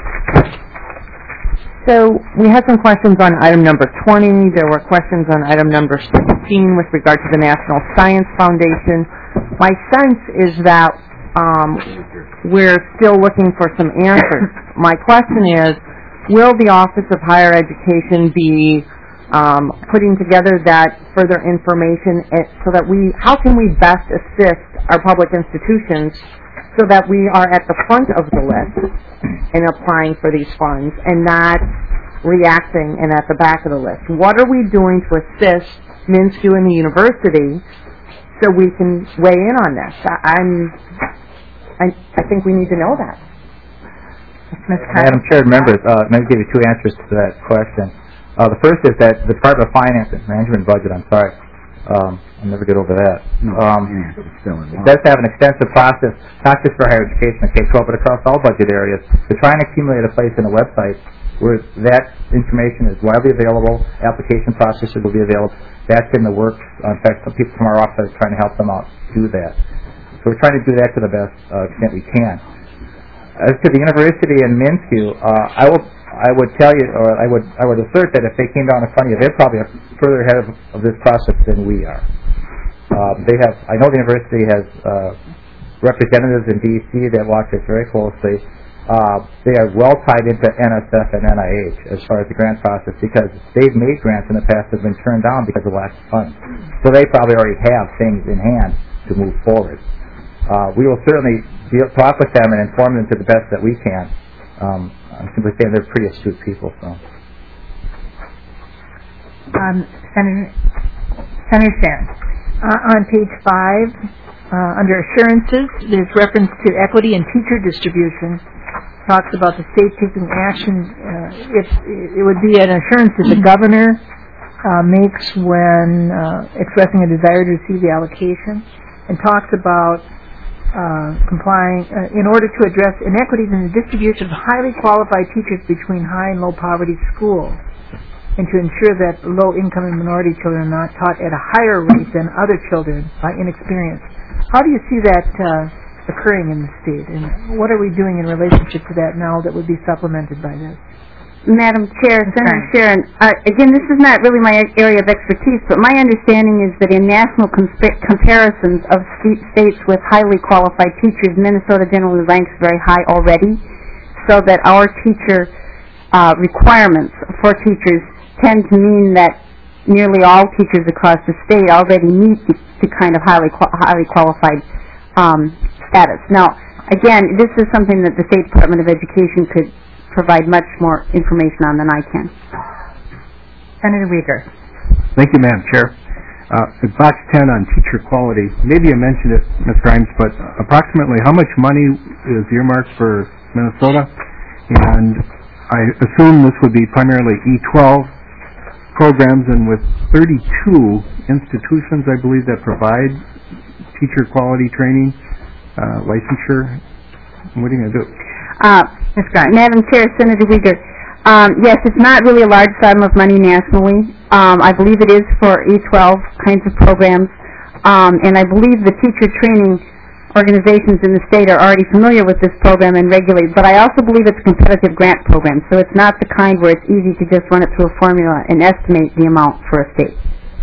So we had some questions on item number twenty. There were questions on item number sixteen with regard to the National Science Foundation. My sense is that um, we're still looking for some answers. My question is, will the Office of Higher Education be um, putting together that further information so that we, how can we best assist our public institutions so that we are at the front of the list in applying for these funds and not reacting and at the back of the list? What are we doing to assist MnSCU and the university so we can weigh in on this? I, I'm, I, I think we need to know that. Madam Chair, members, uh, let me give you two answers to that question. Uh, the first is that the Department of Finance and Management Budget, I'm sorry, um, I'll never get over that. Um, it does have an extensive process, not just for higher education and K twelve, but across all budget areas, to try and accumulate a place in a website where that information is widely available, application processes will be available. That's in the works. Uh, in fact, some people from our office are trying to help them out do that. So we're trying to do that to the best uh, extent we can. As to the university and MnSCU, uh, I will I would tell you, or I would I would assert that if they came down in front of you, they're probably further ahead of, of this process than we are. Um, they have, I know the university has uh, representatives in D C that watch this very closely. Uh, they are well tied into N S F and N I H as far as the grant process, because they've made grants in the past that have been turned down because of lack of funds. So they probably already have things in hand to move forward. Uh, we will certainly deal, talk with them and inform them to the best that we can. Um, I'm simply saying they're pretty astute people. So, um, Senator, Senator Sharon. Uh, on page five, uh, under assurances, there's reference to equity and teacher distribution. Talks about the state taking action. Uh, if it would be an assurance that the governor uh, makes when uh, expressing a desire to receive the allocation, and talks about uh, complying uh, in order to address inequities in the distribution of highly qualified teachers between high and low poverty schools, and to ensure that low-income and minority children are not taught at a higher rate than other children by inexperience. How do you see that uh, occurring in the state, and what are we doing in relationship to that now that would be supplemented by this? Madam Chair, Senator Sharon, uh, again, this is not really my area of expertise, but my understanding is that in national consp- comparisons of st- states with highly qualified teachers, Minnesota generally ranks very high already, so that our teacher uh, requirements for teachers tend to mean that nearly all teachers across the state already meet the, the kind of highly qu- highly qualified um, status. Now, again, this is something that the State Department of Education could provide much more information on than I can. Senator Wicker. Thank you, Madam Chair. Uh, box ten on teacher quality, maybe you mentioned it, Miz Grimes, but approximately how much money is earmarked for Minnesota? And I assume this would be primarily E twelve programs, and with thirty-two institutions, I believe, that provide teacher quality training, uh, licensure, what are you going to do? Uh, Madam Chair, Senator Uyghur, um, yes, it's not really a large sum of money nationally. Um, I believe it is for E twelve kinds of programs, um, and I believe the teacher training organizations in the state are already familiar with this program and regulate, but I also believe it's a competitive grant program, so it's not the kind where it's easy to just run it through a formula and estimate the amount for a state.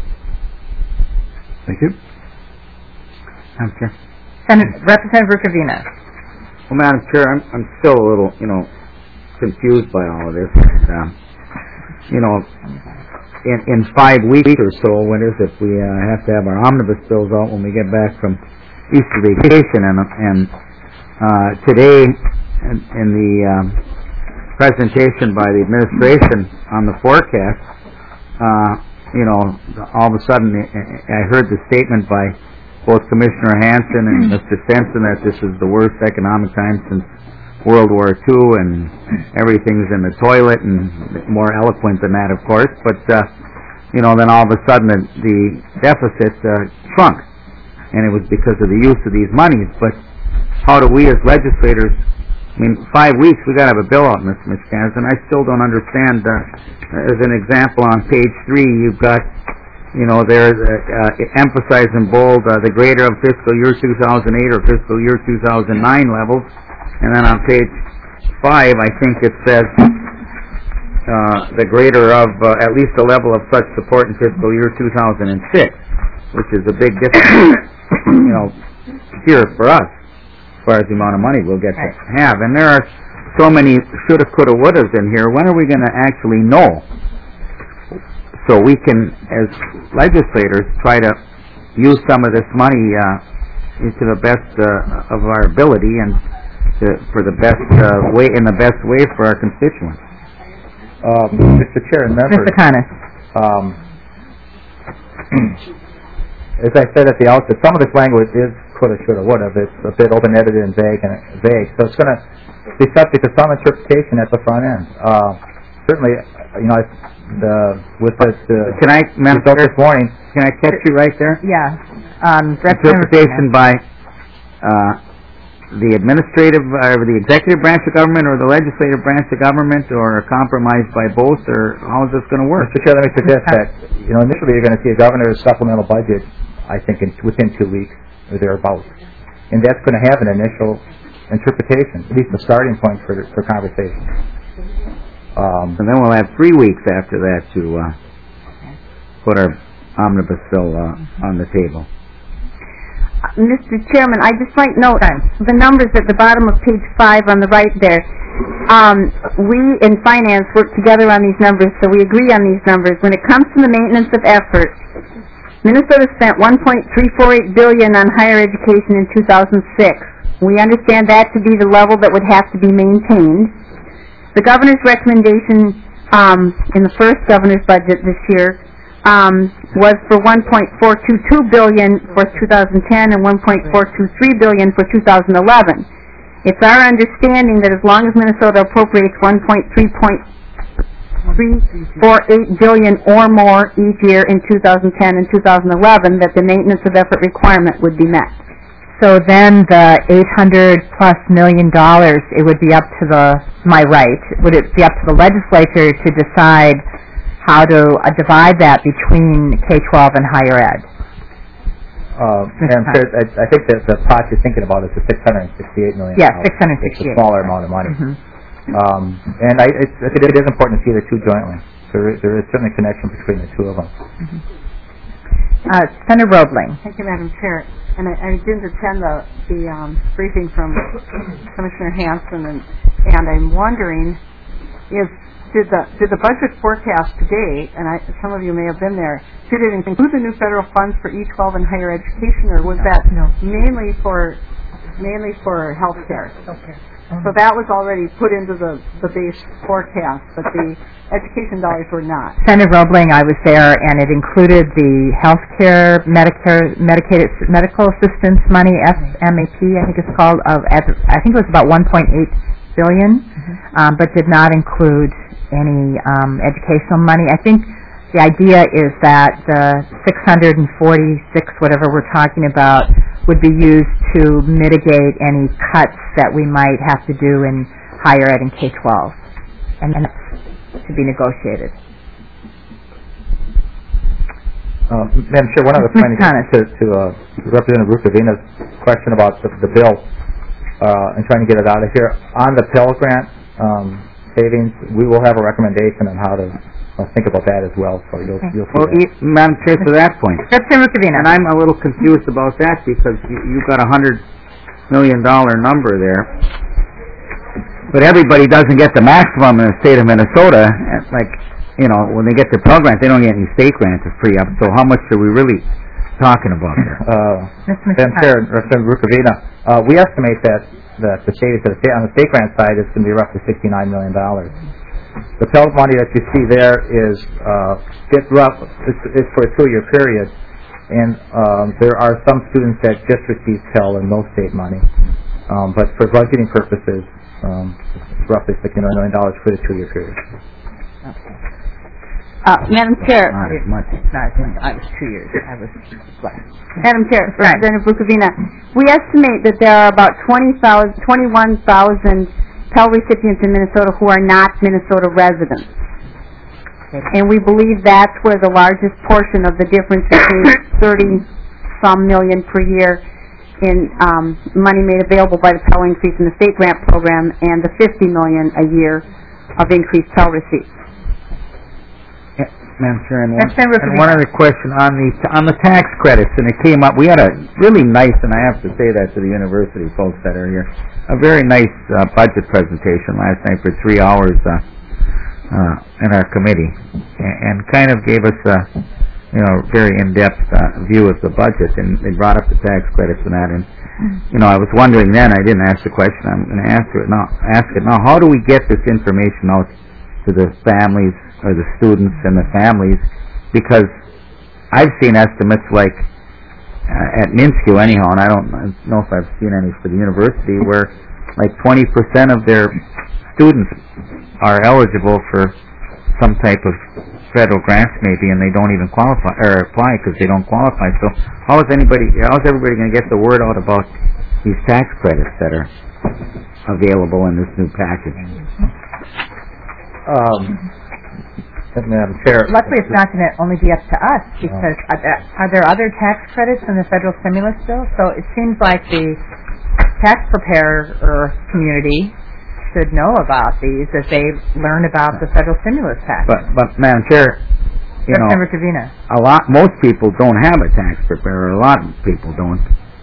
Thank you. Madam Chair. Senator, Representative Rukavina. Well, Madam Chair, I'm, I'm still a little, you know, confused by all of this. And, um, you know, in, in five weeks or so, what is it, we uh, have to have our omnibus bills out when we get back from Easter vacation, and, and uh, today in, in the um, presentation by the administration on the forecast, uh, you know, all of a sudden I heard the statement by both Commissioner Hanson and Mister Stenson that this is the worst economic time since World War Two, and everything's in the toilet, and more eloquent than that, of course. But uh, you know, then all of a sudden the, the deficit uh, shrunk, and it was because of the use of these monies. But how do we as legislators? I mean, five weeks we got to have a bill out, Mister Miskaz, and I still don't understand. Uh, as an example, on page three, you've got, you know, there's uh, uh, emphasized in bold uh, the greater of fiscal year two thousand eight or fiscal year two thousand nine levels. And then on page five, I think it says uh, the greater of uh, at least a level of such support in fiscal year two thousand six, which is a big difference, you know, here for us, as far as the amount of money we'll get to have. And there are so many shoulda, coulda, wouldas in here. When are we going to actually know? So we can, as legislators, try to use some of this money uh, to the best uh, of our ability and To, for the best uh, way, in the best way for our constituents. Um, Mister Chair and members, Mister Connors. Um, as I said at the outset, some of this language is coulda, shoulda, woulda. It's a bit open-ended and vague, and vague. So it's going to be subject to some interpretation at the front end. Uh, certainly, you know, the, with this uh, can I, result this morning, can I catch you right there? Yeah. Um, interpretation by. Uh, the administrative, or uh, the executive branch of government, or the legislative branch of government, or a compromise by both, or how is this going to work? Mister Chair, let me suggest that, you know, initially you're going to see a governor's supplemental budget, I think, in, within two weeks, or thereabouts. And that's going to have an initial interpretation, at least a starting point for for conversation. Um, and then we'll have three weeks after that to uh, put our omnibus bill uh, on the table. Mister Chairman, I just might note the numbers at the bottom of page five on the right there. Um, we in finance work together on these numbers, so we agree on these numbers. When it comes to the maintenance of effort, Minnesota spent one point three four eight billion dollars on higher education in two thousand six. We understand that to be the level that would have to be maintained. The governor's recommendation um, in the first governor's budget this year Um, was for one point four two two billion dollars for two thousand ten and one point four two three billion dollars for two thousand eleven. It's our understanding that as long as Minnesota appropriates one point three four eight billion dollars or more each year in two thousand ten and two thousand eleven, that the maintenance of effort requirement would be met. So then the eight hundred plus million dollars, it would be up to the, my right, would it be up to the legislature to decide how to uh, divide that between K twelve and higher ed? Uh, Madam Chair, I, I think that the pot you're thinking about is the six hundred sixty-eight million dollars. Yeah, six hundred sixty-eight. It's a smaller amount of money. Mm-hmm. um, and I, it's, it, it is important to see the two jointly. There is, there is certainly a connection between the two of them. Mm-hmm. Uh, Senator Roebling. Thank you, Madam Chair. And I, I didn't attend the, the um, briefing from Commissioner Hanson, and, and I'm wondering if Did the did the budget forecast today, and I, some of you may have been there, did it include the new federal funds for E twelve and higher education, or was that no. mainly for mainly for health care? Healthcare. So that was already put into the, the base forecast, but the education dollars were not. Senator Roebling, I was there, and it included the health care, Medicare, Medicaid, medical assistance money, S M A P, I think it's called, of I think it was about one point eight billion dollars, mm-hmm. um, but did not include any um, educational money. I think the idea is that the six hundred forty-six, whatever we're talking about, would be used to mitigate any cuts that we might have to do in higher ed and K twelve, and that's to be negotiated. Uh, Madam Chair, one other point to, to uh, Representative Rukavina's question about the, the bill uh, and trying to get it out of here. On the Pell Grant um, savings, we will have a recommendation on how to uh, think about that as well. So you'll, you'll see Well, that. e- Madam Chair, to that point, Representative Rukavina. and I'm a little confused about that because you, you've got a hundred million dollar number there, but everybody doesn't get the maximum in the state of Minnesota. It's like, you know, when they get their Pell Grant, they don't get any state grants to free up. So how much are we really talking about here? Uh, Madam Chair, Representative Rukavina, uh, we estimate that, that the savings to the state, on the state grant side is going to be roughly sixty-nine million dollars. The Pell money that you see there is uh, it's rough. It's, it's for a two-year period, and um, there are some students that just receive Pell and no state money. Um, but for budgeting purposes, um, it's roughly sixty-nine million dollars for the two-year period. Uh, Madam Chair. Not as much. Not as much. I was two years. I was less. Madam Chair, Representative Rukavina, we estimate that there are about twenty thousand, twenty-one thousand Pell recipients in Minnesota who are not Minnesota residents. And we believe that's where the largest portion of the difference between thirty-some million per year in um, money made available by the Pell increase in the state grant program and the fifty million a year of increased Pell receipts. Madam Chair, and one, and one other question on the on the tax credits, and it came up. We had a really nice, and I have to say that to the university folks that are here, a very nice uh, budget presentation last night for three hours uh, uh, in our committee, and, and kind of gave us a you know very in-depth uh, view of the budget, and they brought up the tax credits and that, and you know I was wondering then. I didn't ask the question. I'm going to answer it now. Ask it now. How do we get this information out to the families or the students and the families? Because I've seen estimates like uh, at Minskew anyhow, and I don't know if I've seen any for the university, where like twenty percent of their students are eligible for some type of federal grants maybe, and they don't even qualify or apply because they don't qualify. So how is anybody, how is everybody going to get the word out about these tax credits that are available in this new package? Um, Madam Chair. Luckily, it's not going to only be up to us because oh. are, there, are there other tax credits in the federal stimulus bill? So it seems like the tax preparer community should know about these as they learn about the federal stimulus tax. But, but Madam Chair, you know, a lot, most people don't have a tax preparer. A lot of people don't.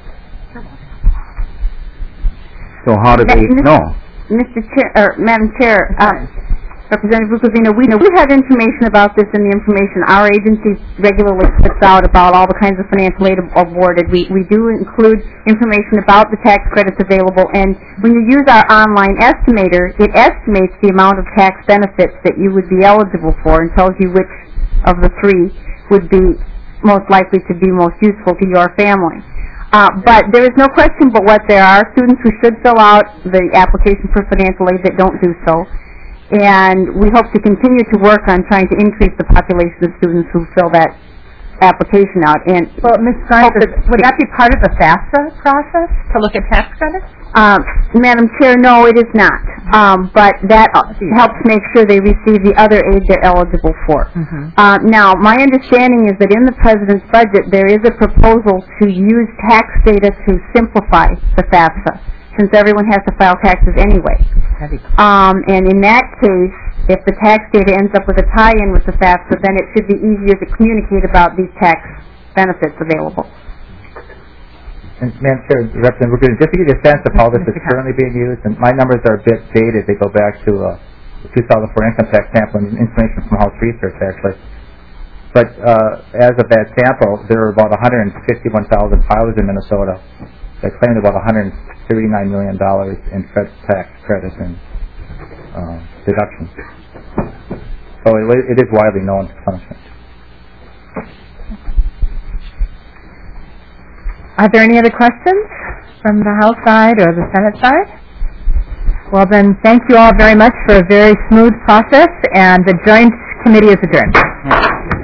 So how do they know? Mister Chair, or Madam Chair, uh, Representative Rukavina, we know we have information about this in the information our agency regularly puts out about all the kinds of financial aid awarded. We we do include information about the tax credits available, and when you use our online estimator, it estimates the amount of tax benefits that you would be eligible for and tells you which of the three would be most likely to be most useful to your family. Uh, but there is no question but what there are students who should fill out the application for financial aid that don't do so. And we hope to continue to work on trying to increase the population of students who fill that application out. And well, Miz Grimes, would that be part of the FAFSA process to look at tax credits? Um, Madam Chair, no, it is not. Um, but that helps make sure they receive the other aid they're eligible for. Mm-hmm. uh, now, my understanding is that in the President's budget there is a proposal to use tax data to simplify the FAFSA, since everyone has to file taxes anyway. Um, and in that case, if the tax data ends up with a tie-in with the FAFSA, then it should be easier to communicate about these tax benefits available. And, Madam Chair, Representative, just to give you a sense of how this is currently being used, and my numbers are a bit dated. They go back to uh, the two thousand four income tax sample and information from House Research, actually. But uh, as of that sample, there are about one hundred fifty-one thousand filers in Minnesota that claimed about one hundred thirty-nine million dollars in federal tax credits and uh, deductions. So it, it is widely known punishment. Are there any other questions from the House side or the Senate side? Well then, thank you all very much for a very smooth process, and the Joint Committee is adjourned.